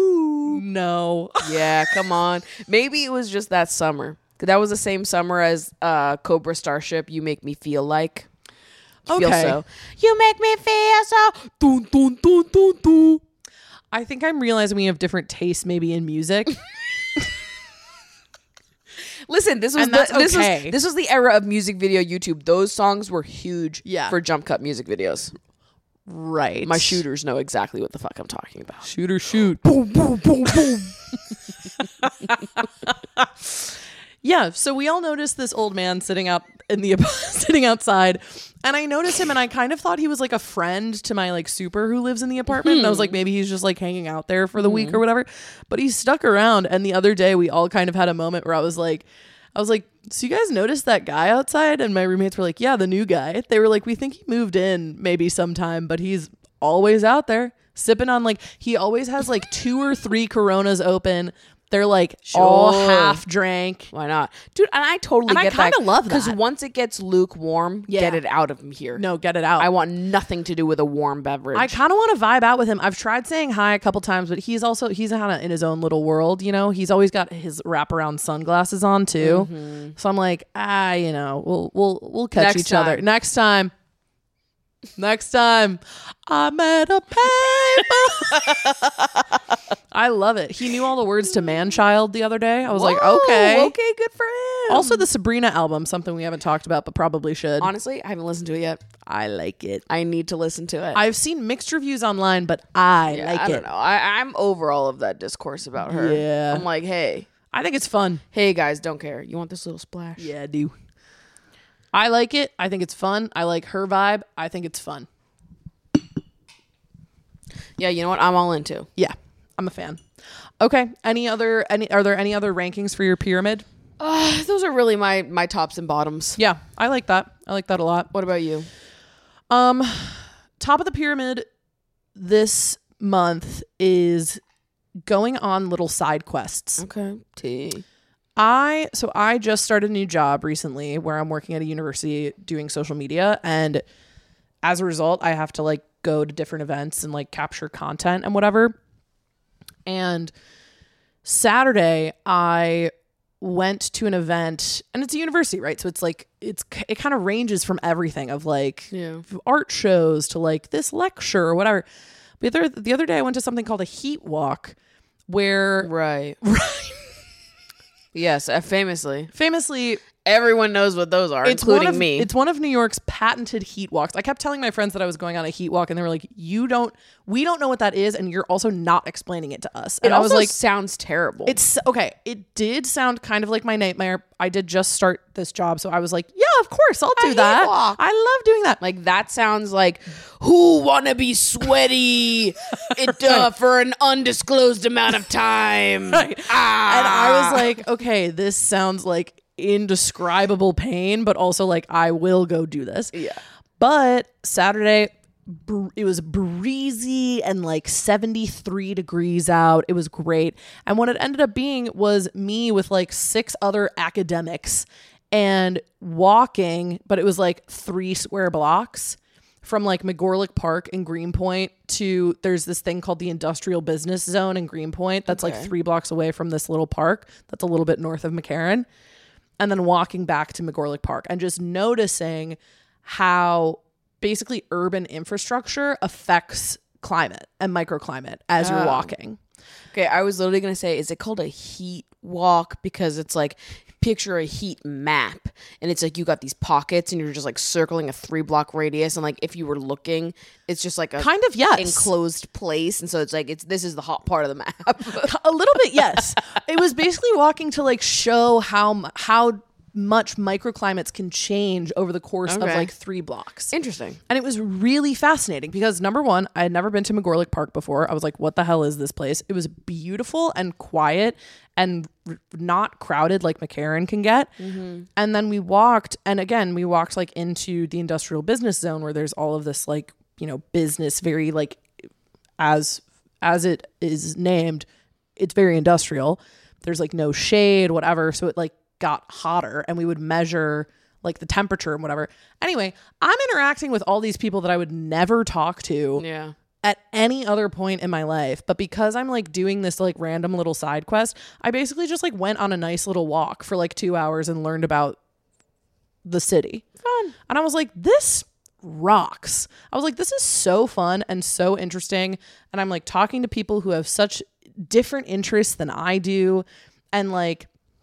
No. Yeah, come on. Maybe it was just that summer. That was the same summer as uh, Cobra Starship. You Make Me Feel Like. Feel Okay. so. You make me feel so. Dun, dun, dun, dun, dun. I think I'm realizing we have different tastes maybe in music. Listen, this was And the, that's this okay. was this was the era of music video YouTube. Those songs were huge Yeah. for jump cut music videos. Right. My shooters know exactly what the fuck I'm talking about. Shoot or shoot. Boom, boom, boom, boom. Yeah, so we all noticed this old man sitting out in the sitting outside, and I noticed him, and I kind of thought he was like a friend to my like super who lives in the apartment. And I was like, maybe he's just like hanging out there for the week or whatever. But he stuck around, and the other day we all kind of had a moment where I was like, I was like, so you guys noticed that guy outside? And my roommates were like, yeah, the new guy. They were like, we think he moved in maybe sometime, but he's always out there sipping on like he always has like two or three Coronas open. They're like all Sure. half drank. Why not? Dude, and I totally And I get that. kinda love Because that. once it gets lukewarm, Yeah. get it out of here. No, get it out. I want nothing to do with a warm beverage. I kind of want to vibe out with him. I've tried saying hi a couple times, but he's also he's kind of in his own little world. You know, he's always got his wraparound sunglasses on too. Mm-hmm. So I'm like, ah, you know, we'll we'll we'll catch Next each other time. next time. Next time, I'm at a paper. I love it. He knew all the words to "Man Child" the other day. I was like, Whoa, okay, okay, good for him. Also, the Sabrina album, something we haven't talked about, but probably should. honestly, I haven't listened to it yet. I like it. I need to listen to it. I've seen mixed reviews online, but I yeah, like I it. don't know. I, I'm over all of that discourse about her. Yeah. I'm like, hey, I think it's fun. hey guys, don't care. You want this little splash? Yeah, I do. I like it. I think it's fun. I like her vibe. I think it's fun. Yeah, you know what? I'm all into. Yeah, I'm a fan. Okay. Any other? Any? Are there any other rankings for your pyramid? Uh, those are really my my tops and bottoms. Yeah, I like that. I like that a lot. What about you? Um, top of the pyramid. This month is going on little side quests. Okay. T. I so I just started a new job recently where I'm working at a university doing social media, and as a result I have to like go to different events and like capture content and whatever. And Saturday I went to an event, and it's a university, right? So it's like it's it kind of ranges from everything of like Yeah. art shows to like this lecture or whatever. But the other, the other day I went to something called a heat walk where Right. Yes, uh, famously. famously Everyone knows what those are, it's including one of, me. It's one of New York's patented heat walks. I kept telling my friends that I was going on a heat walk, and they were like, "You don't, we don't know what that is, and you're also not explaining it to us." And it I was also like, sounds terrible. "It's okay." It did sound kind of like my nightmare. I did just start this job, so I was like, "Yeah, of course, I'll do heat that. walk. I love doing that." like that sounds like who wanna be sweaty it uh, for an undisclosed amount of time. Right. Ah. And I was like, "Okay, this sounds like indescribable pain, but also like I will go do this." Yeah. But Saturday, br- it was breezy and like seventy-three degrees out. It was great. And what it ended up being was me with like six other academics and walking, but it was like three square blocks from like McGorlick Park in Greenpoint to there's this thing called the Industrial Business Zone in Greenpoint that's Okay. like three blocks away from this little park that's a little bit north of McCarran. And then walking back to McGorlick Park and just noticing how basically urban infrastructure affects climate and microclimate as you're Oh. walking. Okay, I was literally gonna say, is it called a heat walk? Because it's like picture a heat map, and it's like you got these pockets, and you're just like circling a three block radius, and like if you were looking, it's just like a Kind of, yes. enclosed place, and so it's like it's this is the hot part of the map. A little bit, yes. It was basically walking to like show how m- how much microclimates can change over the course of Okay. like three blocks. Interesting. And it was really fascinating because number one, I had never been to McGorlick Park before. I was like, what the hell is this place? It was beautiful and quiet and r- not crowded like McCarran can get. And then we walked, and again, we walked like into the industrial business zone where there's all of this like, you know, business, very like as as it is named, it's very industrial. There's like no shade, whatever. So it like got hotter, and we would measure like the temperature and whatever. Anyway, I'm interacting with all these people that I would never talk to Yeah. at any other point in my life. But because I'm like doing this like random little side quest, I basically just like went on a nice little walk for like two hours and learned about the city. Fun. And I was like, this rocks. I was like, this is so fun and so interesting. And I'm like talking to people who have such different interests than I do. And like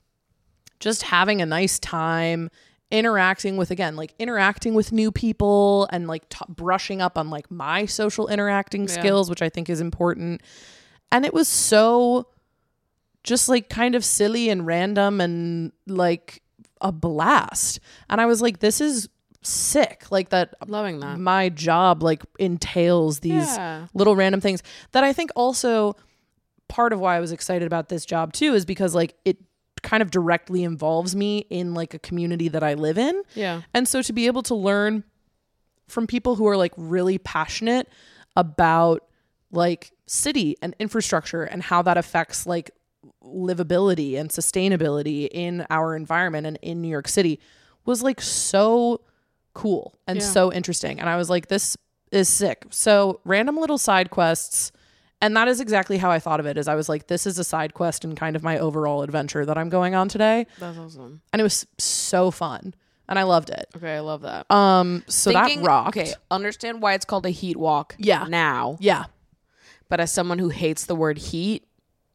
just having a nice time interacting with, again, like interacting with new people and like t- brushing up on like my social interacting Yeah. skills, which I think is important. And it was so just like kind of silly and random and like a blast. And I was like, this is sick. Like that Loving that. my job like entails these Yeah. little random things that I think also part of why I was excited about this job too is because like it kind of directly involves me in like a community that I live in. Yeah. And so to be able to learn from people who are like really passionate about like city and infrastructure and how that affects like livability and sustainability in our environment and in New York City was like so cool and Yeah. so interesting. And I was like, this is sick. So random little side quests. And that is exactly how I thought of it, is I was like, this is a side quest and kind of my overall adventure that I'm going on today. That's awesome. And it was so fun. And I loved it. Okay, I love that. Um, so Thinking- that rocked. Okay, understand why it's called a heat walk. Yeah. Now, Yeah. but as someone who hates the word heat,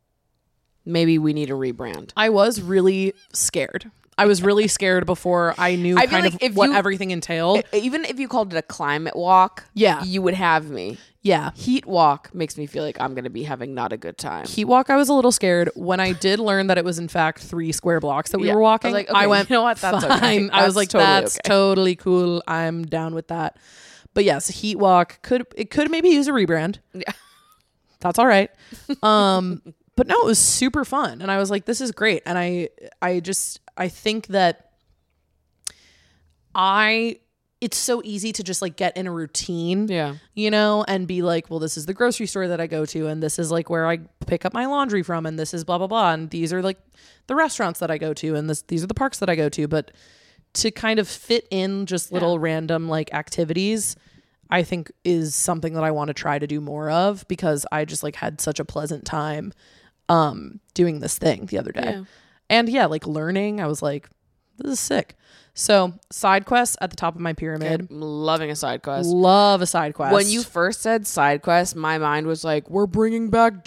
maybe we need a rebrand. I was really scared. I was really scared before I knew I feel kind like of if what you- everything entailed. Even if you called it a climate walk, Yeah. you would have me. Yeah. Heat walk makes me feel like I'm going to be having not a good time. Heat walk, I was a little scared. When I did learn that it was in fact three square blocks that we Yeah. were walking, I was like, I okay, went, you know what? That's okay. fine. I was That's like, totally that's okay. totally cool. I'm down with that. But yes, heat walk could it could maybe use a rebrand. Yeah. That's all right. Um, but no, it was super fun, and I was like, this is great. And I I just I think that I it's so easy to just like get in a routine, Yeah. you know, and be like, well, this is the grocery store that I go to, and this is like where I pick up my laundry from, and this is blah, blah, blah. And these are like the restaurants that I go to, and this, these are the parks that I go to. But to kind of fit in just little Yeah. random like activities, I think is something that I want to try to do more of, because I just like had such a pleasant time um, doing this thing the other day. Yeah. And yeah, like learning, I was like, this is sick. So side quests at the top of my pyramid. I'm loving a side quest. Love a side quest. When you first said side quest, my mind was like, we're bringing back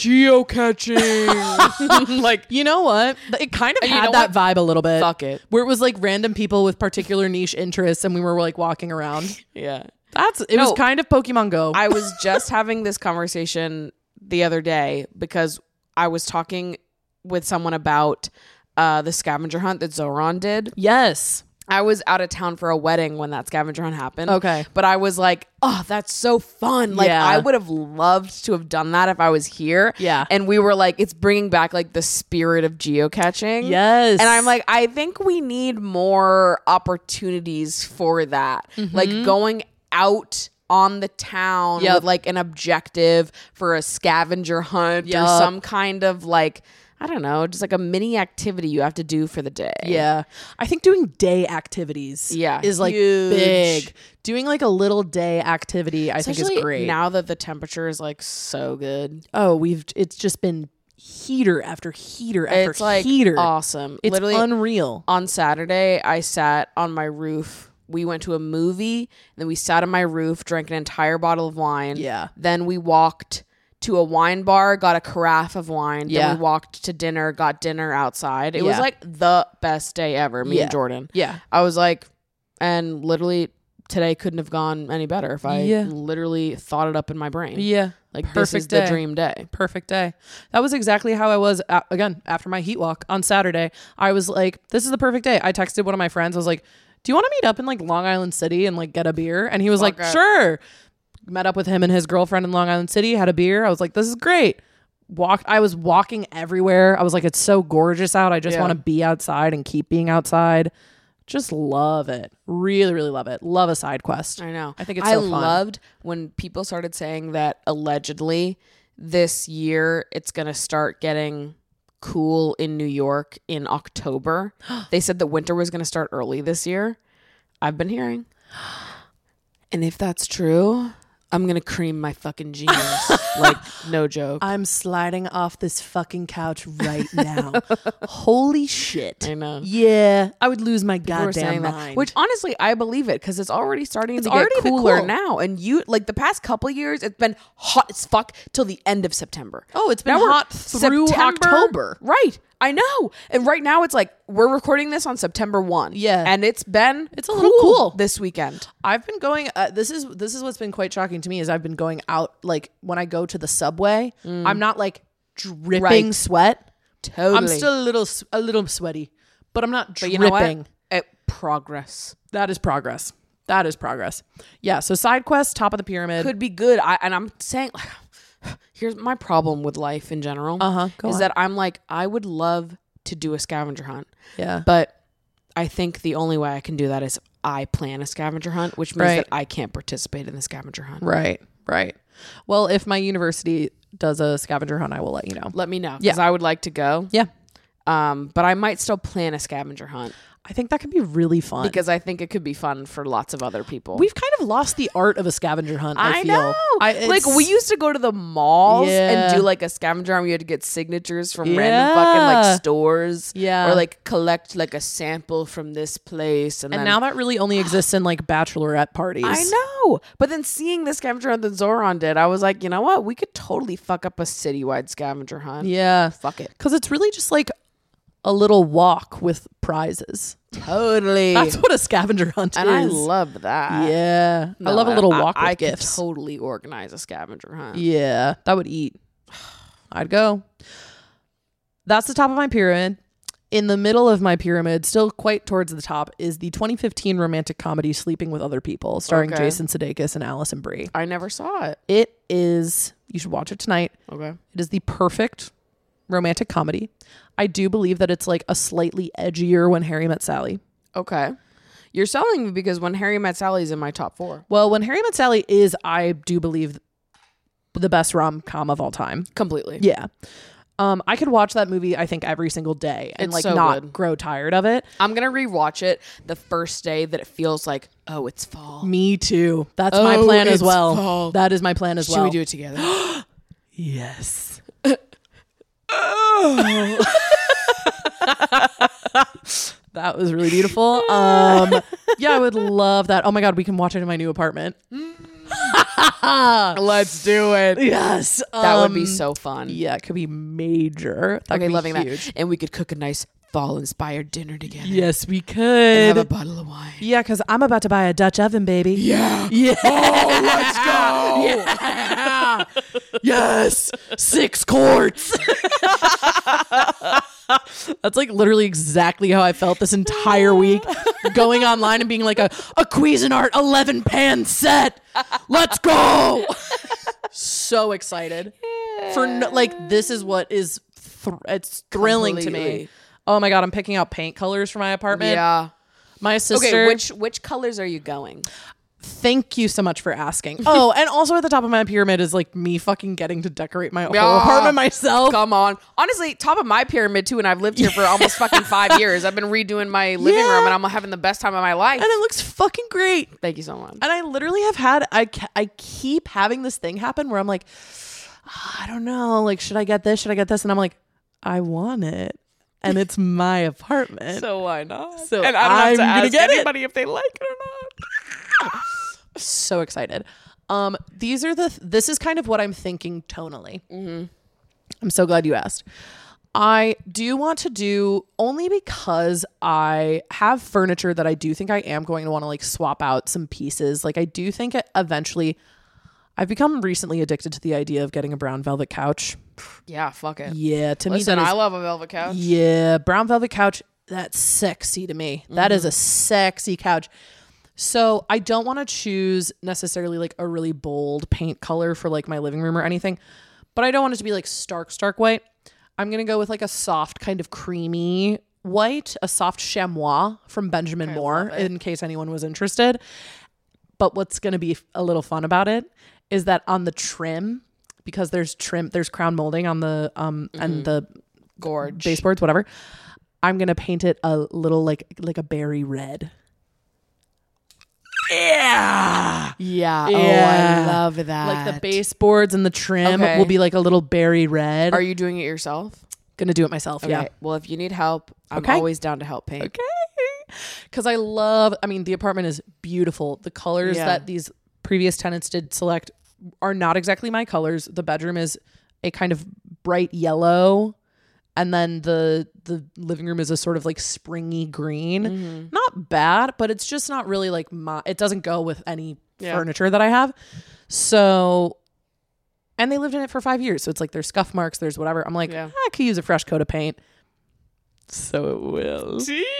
geocaching. Like, you know what? It kind of And you had know that what? vibe a little bit. fuck it. Where it was like random people with particular niche interests, and we were like walking around. Yeah. That's it No. was kind of Pokemon Go. I was just having this conversation the other day because I was talking with someone about uh, the scavenger hunt that Zoran did. yes. I was out of town for a wedding when that scavenger hunt happened. Okay. But I was like, oh, that's so fun. Like, Yeah. I would have loved to have done that if I was here. Yeah. And we were like, it's bringing back like the spirit of geocaching. Yes. And I'm like, I think we need more opportunities for that. Like going out on the town Yep. with like an objective for a scavenger hunt or Yup. some kind of like, I don't know, just like a mini activity you have to do for the day. Yeah. I think doing day activities Yeah, is like huge. big. Doing like a little day activity I think Especially is great. now that the temperature is like so good. oh, we've it's just been heater after heater after It's like heater. awesome. It's Literally unreal. on Saturday, I sat on my roof. We went to a movie, and then we sat on my roof, drank an entire bottle of wine. Yeah. Then we walked to a wine bar, got a carafe of wine. Yeah. Then we walked to dinner, got dinner outside. It was Yeah. like the best day ever, me Yeah. and Jordan. Yeah. I was like, and literally today couldn't have gone any better if I Yeah. literally thought it up in my brain. Yeah. Like, this is Perfect the day. dream day. Perfect day. That was exactly how I was a- again after my heat walk on Saturday. I was like, this is the perfect day. I texted one of my friends. I was like, do you want to meet up in like Long Island City and like get a beer? And he was Fuck like, it. sure. Met up with him and his girlfriend in Long Island City, had a beer. I was like, this is great. Walked I was walking everywhere. I was like, it's so gorgeous out. I just Yeah. want to be outside and keep being outside. Just love it. Really, really love it. Love a side quest. I know. I think it's I so fun. loved when people started saying that allegedly this year it's going to start getting cool in New York in October. They said that winter was going to start early this year. I've been hearing. And if that's true, I'm going to cream my fucking jeans. Like, no joke. I'm sliding off this fucking couch right now. Holy shit. I know. Yeah, I would lose my People were goddamn saying that, mind. which honestly I believe it because it's already starting It's to already get been cooler cool. now. And you like the past couple years, it's been hot as fuck till the end of September. Oh, it's been Now we're hot through October. right? I know. And right now it's like we're recording this on September first. Yeah. and it's been It's a little cool. this weekend. I've been going. Uh, this is this is what's been quite shocking to me is I've been going out like when I go to the subway. I'm not like dripping Right. sweat. Totally. I'm still a little s- a little sweaty, but I'm not But dripping. you know what? It, progress That is progress. That is progress. Yeah. So side quest, top of the pyramid. could be good. I and I'm saying. Here's my problem with life in general. Uh-huh, go is on. that I'm like I would love to do a scavenger hunt. yeah. But I think the only way I can do that is I plan a scavenger hunt, which means Right. that I can't participate in the scavenger hunt. Right. Right. Well, if my university does a scavenger hunt, I will let you know. Let me know because Yeah. I would like to go. Yeah. Um, but I might still plan a scavenger hunt I think that could be really fun. because I think it could be fun for lots of other people. We've kind of lost the art of a scavenger hunt. I, I feel. know. I, like it's- we used to go to the malls Yeah. and do like a scavenger hunt. We had to get signatures from Yeah. random fucking like stores. Yeah. Or like collect like a sample from this place. And, And then now that really only exists in like bachelorette parties. I know. But then seeing the scavenger hunt that Zoran did, I was like, you know what? We could totally fuck up a citywide scavenger hunt. Yeah. Fuck it. Because it's really just like a little walk with prizes. Totally. That's what a scavenger hunt and is. I love that. Yeah. I No, love a little I- walk I, with I could gifts. totally organize a scavenger hunt. Yeah. That would eat. I'd go. That's the top of my pyramid. In the middle of my pyramid, still quite towards the top, is the twenty fifteen romantic comedy Sleeping with Other People, starring Okay. Jason Sudeikis and Allison Brie. I never saw it. It is, you should watch it tonight. Okay. It is the perfect romantic comedy. I do believe that it's like a slightly edgier When Harry Met Sally. Okay. You're selling me because When Harry Met Sally is in my top four. Well, When Harry Met Sally is, I do believe, the best rom-com of all time. Completely. Yeah. Um, I could watch that movie, I think, every single day and It's like so not good. grow tired of it. I'm going to rewatch it the first day that it feels like, oh, it's fall. Me too. That's my Oh, plan as it's well. fall. That is my plan as Should well. we do it together? Yes. That was really beautiful. Um, yeah, I would love that. Oh my God, we can watch it in my new apartment. Let's do it. Yes. That would be Um, so fun. Yeah, it could be major. That Okay, would be loving huge. that. And we could cook a nice fall-inspired dinner together. Yes, we could. And have a bottle of wine. Yeah, because I'm about to buy a Dutch oven, baby. Yeah. Yeah. Oh, let's go. Yeah. Yes. Six quarts. That's like literally exactly how I felt this entire week. Going online and being like a, a Cuisinart eleven pan set. Let's go. So excited. For no, like, this is what is, thr it's thrilling to me. Completely. Oh my God, I'm picking out paint colors for my apartment. Yeah. My sister. Okay, which which colors are you going? Thank you so much for asking. Oh, and also at the top of my pyramid is like me fucking getting to decorate my whole Yeah. apartment myself. Come on. Honestly, top of my pyramid too, and I've lived here for almost fucking five years. I've been redoing my living Yeah. room, and I'm having the best time of my life. And it looks fucking great. Thank you so much. And I literally have had, I, ca- I keep having this thing happen where I'm like, "Ah, I don't know, like, should I get this? Should I get this? And I'm like, I want it. And it's my apartment. So why not? So and I don't I'm have to gonna ask get it. anybody if they like it or not. So excited. Um, these are the, th- this is kind of what I'm thinking tonally. Mm-hmm. I'm so glad you asked. I do want to do, only because I have furniture that I do think I am going to want to like swap out some pieces. Like I do think it eventually, I've become recently addicted to the idea of getting a brown velvet couch. Yeah, fuck it. Yeah, to Listen, me that I is, love a velvet couch. yeah, brown velvet couch, that's sexy to me. That is a sexy couch. So I don't want to choose necessarily like a really bold paint color for like my living room or anything, but I don't want it to be like stark, stark white. I'm going to go with like a soft kind of creamy white, a soft chamois from Benjamin I Moore, love it. in case anyone was interested. But what's going to be a little fun about it is that on the trim, because there's trim, there's crown molding on the, um, and the Gorge. baseboards, whatever. I'm going to paint it a little like, like a berry red. Yeah. Yeah. Yeah. Oh, I love that. Like the baseboards and the trim Okay. will be like a little berry red. Are you doing it yourself? Gonna do it myself? Okay. Yeah. Well, if you need help, I'm Okay. always down to help paint. Okay. Because I love, I mean, the apartment is beautiful. The colors Yeah. that these previous tenants did select are not exactly my colors. The bedroom is a kind of bright yellow. And then the the living room is a sort of like springy green. Mm-hmm. Not bad, but it's just not really like my, it doesn't go with any Yeah. furniture that I have. So, and they lived in it for five years. So it's like there's scuff marks, there's whatever. I'm like, Yeah. I could use a fresh coat of paint. So it will.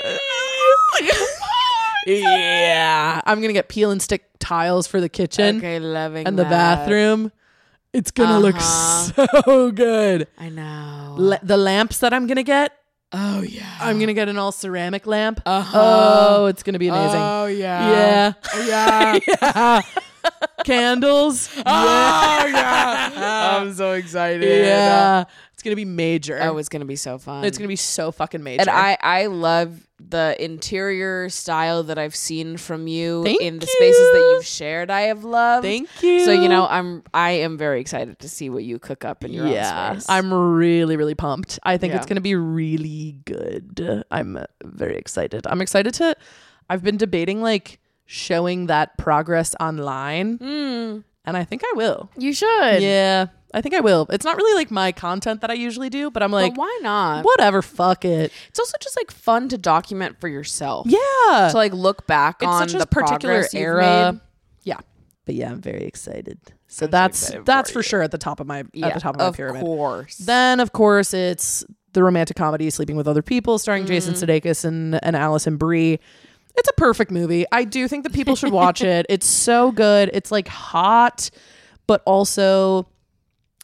Yeah. I'm going to get peel and stick tiles for the kitchen Okay, loving and the that. bathroom. It's going to Uh-huh. look so good. I know. La- the lamps that I'm going to get, oh yeah. I'm going to get an all ceramic lamp. Uh-huh. Oh, it's going to be amazing. Oh yeah. Yeah. Yeah. Yeah. Candles. Oh yeah. I'm so excited. Yeah. It's going to be major. Oh, it's gonna be so fun. It's going to be so fucking major. And I, I love the interior style that I've seen from you Thank in the spaces that you. you've shared. I have loved. Thank you. So you know, I'm I am very excited to see what you cook up in your yeah, own space. I'm really, really pumped. I think Yeah. it's going to be really good. I'm uh, very excited. I'm excited to, I've been debating like showing that progress online Mm, and I think I will. you should. Yeah, I think I will. It's not really like my content that I usually do, but I'm like, but why not? whatever, fuck it. It's also just like fun to document for yourself. Yeah. To like look back It's on such a the particular progress you've era. made. Yeah. But yeah, I'm very excited. So I'm so that's excited that's for for you. sure at the top of my Yeah, at the top of my of pyramid. course. Then of course it's the romantic comedy Sleeping with Other People starring Jason Mm-hmm. Sudeikis and, and Allison Brie. It's a perfect movie. I do think that people should watch it. It's so good. It's like hot, but also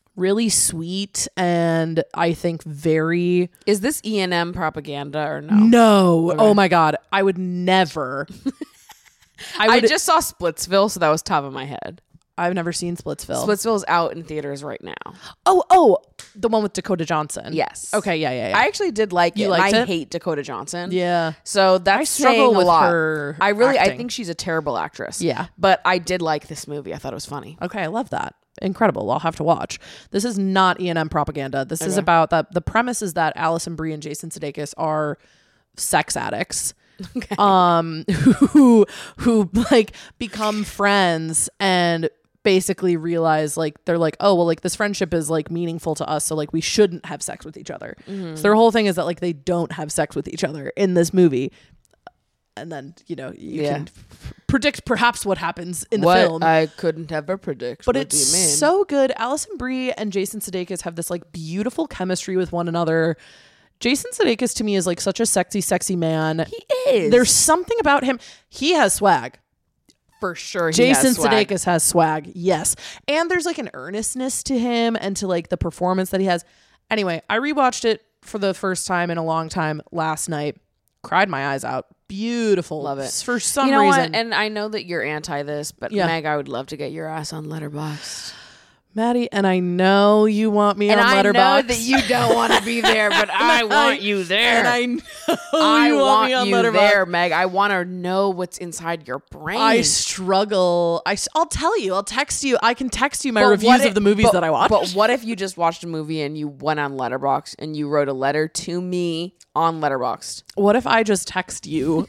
really sweet, and I think very Is this E and M propaganda or no? no. Okay. Oh my god, I would never. I I would. just saw Splitsville, so that was top of my head. I've never seen Splitsville. Splitsville is out in theaters right now. oh, oh, the one with Dakota Johnson. Yes. Okay. Yeah. Yeah. Yeah. I actually did like You it. liked and I it? hate Dakota Johnson. yeah. So that's I struggle saying a with lot. her I really, I acting. think she's a terrible actress. Yeah. But I did like this movie. I thought it was funny. Okay, I love that. Incredible. I'll have to watch. This is not E and M propaganda. This is Okay. about that. The premise is that Alison Brie and Jason Sudeikis are sex addicts. Okay. Um, who who like become friends and basically realize like they're like, oh well, like this friendship is like meaningful to us, so like we shouldn't have sex with each other. Mm-hmm. So their whole thing is that like they don't have sex with each other in this movie. And then, you know, you Yeah. can f- predict perhaps what happens in the what film. I couldn't ever predict. But what it's do you mean? so good. Alison Brie and Jason Sudeikis have this like beautiful chemistry with one another. Jason Sudeikis to me is like such a sexy, sexy man. He is. There's something about him. He has swag. for sure. He Jason has swag. Sudeikis has swag. Yes. And there's like an earnestness to him and to like the performance that he has. Anyway, I rewatched it for the first time in a long time last night. Cried my eyes out. Beautiful. Love it. For some you know reason. what? And I know that you're anti this, but Yeah. Meg, I would love to get your ass on Letterboxd. Maddie, and I know you want me And on I Letterboxd. know that you don't want to be there, but I want you there. And I know I you want, want me on you Letterboxd. there, Meg. I want to know what's inside your brain. I struggle. I, will tell you. I'll text you. I can text you my But reviews what of if- the movies but- that I watched. But what if you just watched a movie and you went on Letterboxd and you wrote a letter to me on Letterboxd? What if I just text you?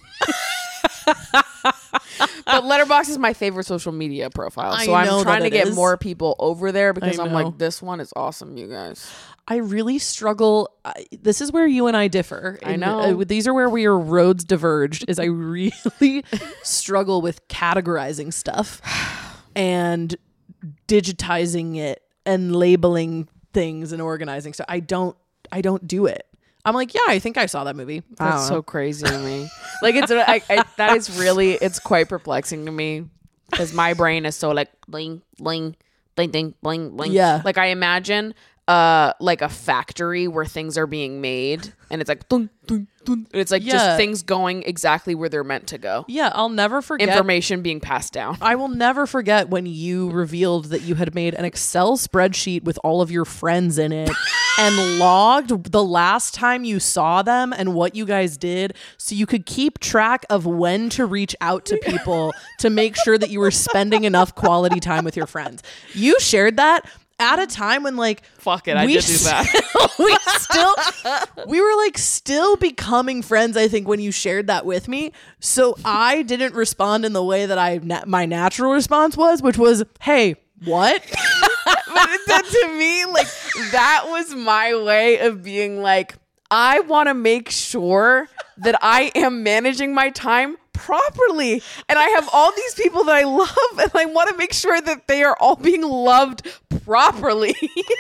But Letterboxd is my favorite social media profile, I so I'm know trying that to it get is. more people over there because I I'm know. like, this one is awesome, you guys. I really struggle. I, this is where you and I differ. I And, know. uh, these are where we are roads diverged. Is I really struggle with categorizing stuff and digitizing it and labeling things and organizing stuff. I don't. I don't do it. I'm like, yeah, I think I saw that movie. I That's don't so know. crazy to me. Like it's I, I, that is really it's quite perplexing to me because my brain is so like bling bling bling bling bling bling. Yeah. Like I imagine uh like a factory where things are being made and it's like dun, dun, dun, and it's like Yeah. just things going exactly where they're meant to go. Yeah, I'll never forget. Information being passed down. I will never forget when you revealed that you had made an Excel spreadsheet with all of your friends in it and logged the last time you saw them and what you guys did so you could keep track of when to reach out to people to make sure that you were spending enough quality time with your friends. You shared that at a time when like Fuck it, I we did do that. still- we still we were like still becoming friends, I think, when you shared that with me. So I didn't respond in the way that I na- my natural response was, which was, hey, what? But it- that to me, like that was my way of being like, I want to make sure that I am managing my time properly. And I have all these people that I love, and I want to make sure that they are all being loved properly.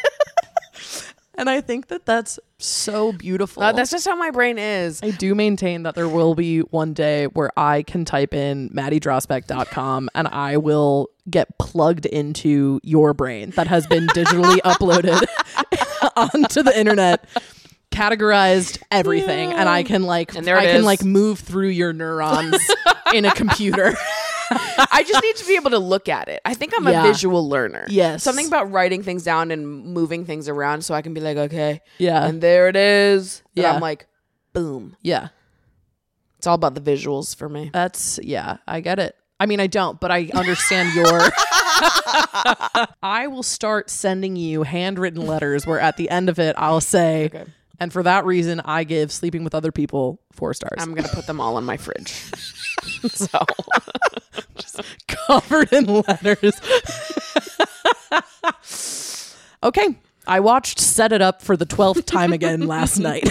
And I think that that's so beautiful. Uh, that's just how my brain is. I do maintain that there will be one day where I can type in maddie drossbeck dot com and I will get plugged into your brain that has been digitally uploaded onto the internet, categorized everything, and I can like And there it I can is. like move through your neurons in a computer. I just need to be able to look at it. I think I'm Yeah. a visual learner. Yes. Something about writing things down and moving things around so I can be like, okay. Yeah. And there it is. And Yeah. I'm like, boom. Yeah. It's all about the visuals for me. That's yeah, I get it. I mean, I don't, but I understand your I will start sending you handwritten letters where at the end of it I'll say, Okay. and for that reason I give Sleeping with Other People four stars. I'm going to put them all in my fridge. So Covered in letters. Okay. I watched Set It Up for the twelfth time again last night.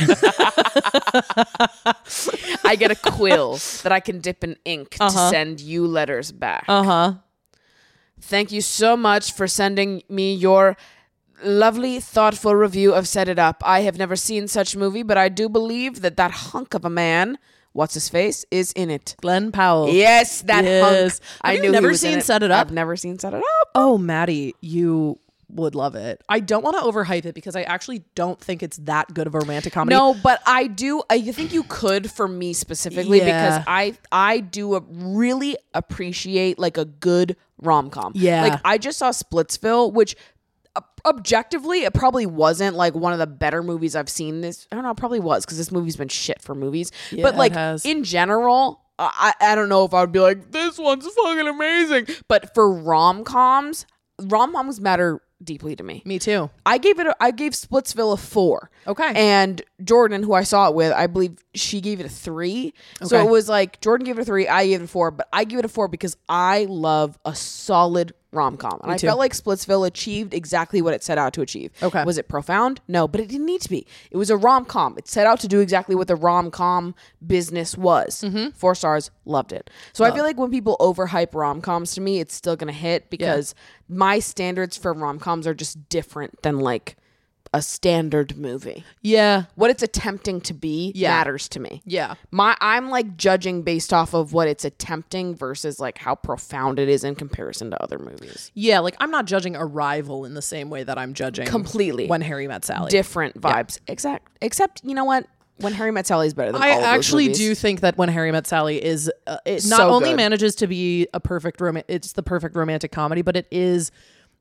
I get a quill that I can dip in ink Uh-huh. to send you letters back. Uh-huh. Thank you so much for sending me your lovely, thoughtful review of Set It Up. I have never seen such movie, but I do believe that that hunk of a man, what's his face, is in it. Glenn Powell. Yes, that Yes. hunk. Have I you knew he never was in seen it. Set It Up? I've never seen Set It Up. Oh, Maddie, you would love it. I don't want to overhype it because I actually don't think it's that good of a romantic comedy. No, but I do. I think you could for me specifically Yeah. because I I do a, really appreciate like a good rom com. Yeah. like I just saw Splitsville, which uh, objectively it probably wasn't like one of the better movies I've seen. This I don't know, it probably was because this movie's been shit for movies. Yeah, but like it has. in general, I I don't know if I would be like this one's fucking amazing. But for rom coms, rom coms matter deeply to me. Me too. I gave it. A, I gave Splitsville a four. Okay. And Jordan, who I saw it with, I believe she gave it a three. So Okay. it was like Jordan gave it a three, I gave it a four, but I give it a four because I love a solid rom com, and I too. felt like Splitsville achieved exactly what it set out to achieve. Okay. Was it profound? No, but it didn't need to be. It was a rom com. It set out to do exactly what the rom com business was. Mm-hmm. Four stars. Loved it. So I feel like when people overhype rom coms to me, it's still gonna hit because my standards for rom coms are just different than like a standard movie. Yeah. What it's attempting to be Yeah. matters to me. Yeah. My I'm like judging based off of what it's attempting versus like how profound it is in comparison to other movies. Yeah. Like I'm not judging Arrival in the same way that I'm judging Completely. When Harry Met Sally. Different vibes. Exact. Except you know what? When Harry Met Sally is better than I all of those actually movies. do think that When Harry Met Sally is uh, it not So only good. manages to be a perfect rom- it's the perfect romantic comedy, but it is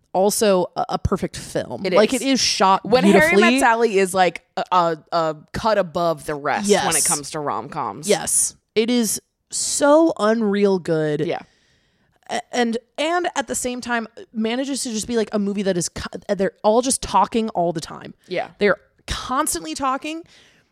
also a, a perfect film. It like is. it is shot When beautifully. Harry Met Sally is like a, a, a cut above the rest Yes. when it comes to rom coms. Yes, it is so unreal good. Yeah. A- and and at the same time manages to just be like a movie that is co- they're all just talking all the time. Yeah. They're constantly talking.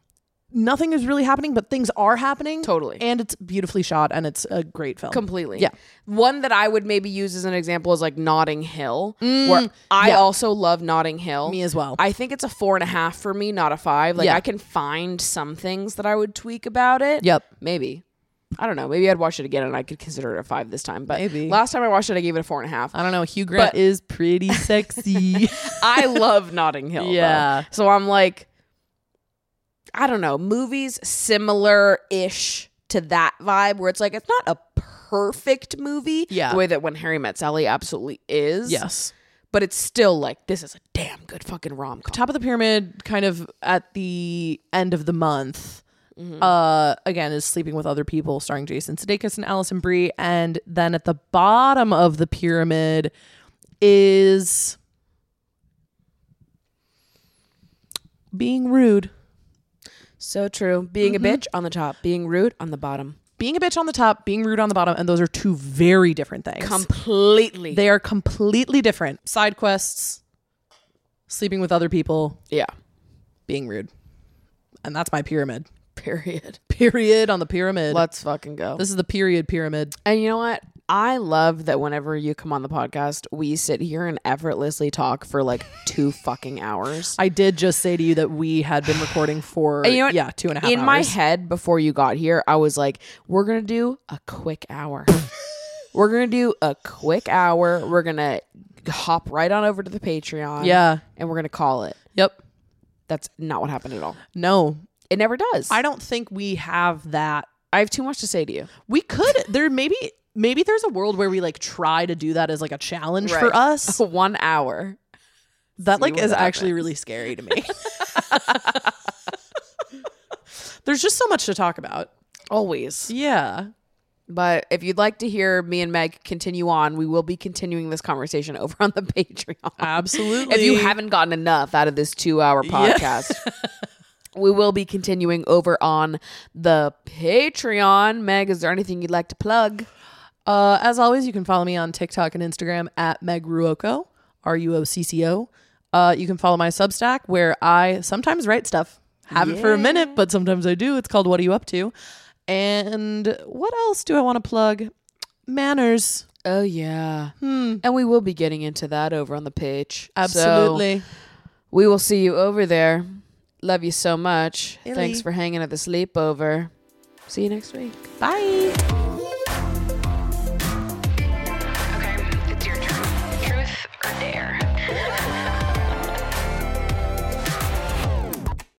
Nothing is really happening, but things are happening. Totally. And it's beautifully shot and it's a great film. Completely. Yeah. One that I would maybe use as an example is like Notting Hill, where I yeah. also love Notting Hill. Me as well. I think it's a four and a half for me, not a five. Like Yeah. I can find some things that I would tweak about it. Yep. Maybe. I don't know. Maybe I'd watch it again and I could consider it a five this time. But Maybe. last time I watched it, I gave it a four and a half. I don't know. Hugh Grant But- is pretty sexy. I love Notting Hill. Yeah. though. So I'm like, I don't know, movies similar-ish to that vibe where it's like, it's not a perfect movie. Yeah. The way that When Harry Met Sally absolutely is. Yes. But it's still like, this is a damn good fucking rom-com. Top of the Pyramid kind of at the end of the month. Uh, again, is Sleeping with Other People, starring Jason Sudeikis and Alison Brie, and then at the bottom of the pyramid is Being Rude. So true. Being Mm-hmm. a bitch on the top, being rude on the bottom. Being a bitch on the top, Being Rude on the bottom, and those are two very different things. Completely. They are completely different. Side quests, Sleeping with Other People, yeah. Being Rude, and that's my pyramid. Period. Period on the pyramid. Let's fucking go. This is the period pyramid. And you know what? I love that whenever you come on the podcast, we sit here and effortlessly talk for like two fucking hours. I did just say to you that we had been recording for And you know what? yeah two and a half In hours. my head, before you got here, I was like, we're going to do a quick hour. We're going to do a quick hour. We're going to hop right on over to the Patreon. Yeah. And we're going to call it. Yep. That's not what happened at all. No, It never does. I don't think we have that. I have too much to say to you. We could there maybe maybe there's a world where we like try to do that as like a challenge for Right. us. One hour. That like what is actually happens. really scary to me. There's just so much to talk about. Always. Yeah. But if you'd like to hear me and Meg continue on, we will be continuing this conversation over on the Patreon. Absolutely. If you haven't gotten enough out of this two hour podcast, we will be continuing over on the Patreon. Meg, is there anything you'd like to plug? Uh, as always, you can follow me on TikTok and Instagram at Meg Ruocco, R U O C C O. Uh, you can follow my Substack where I sometimes write stuff. Haven't for a minute, but sometimes I do. It's called What Are You Up To? And what else do I want to plug? Manners. Oh, yeah. And we will be getting into that over on the page. Absolutely. So we will see you over there. Love you so much. Illy. Thanks for hanging at the sleepover. See you next week. Bye.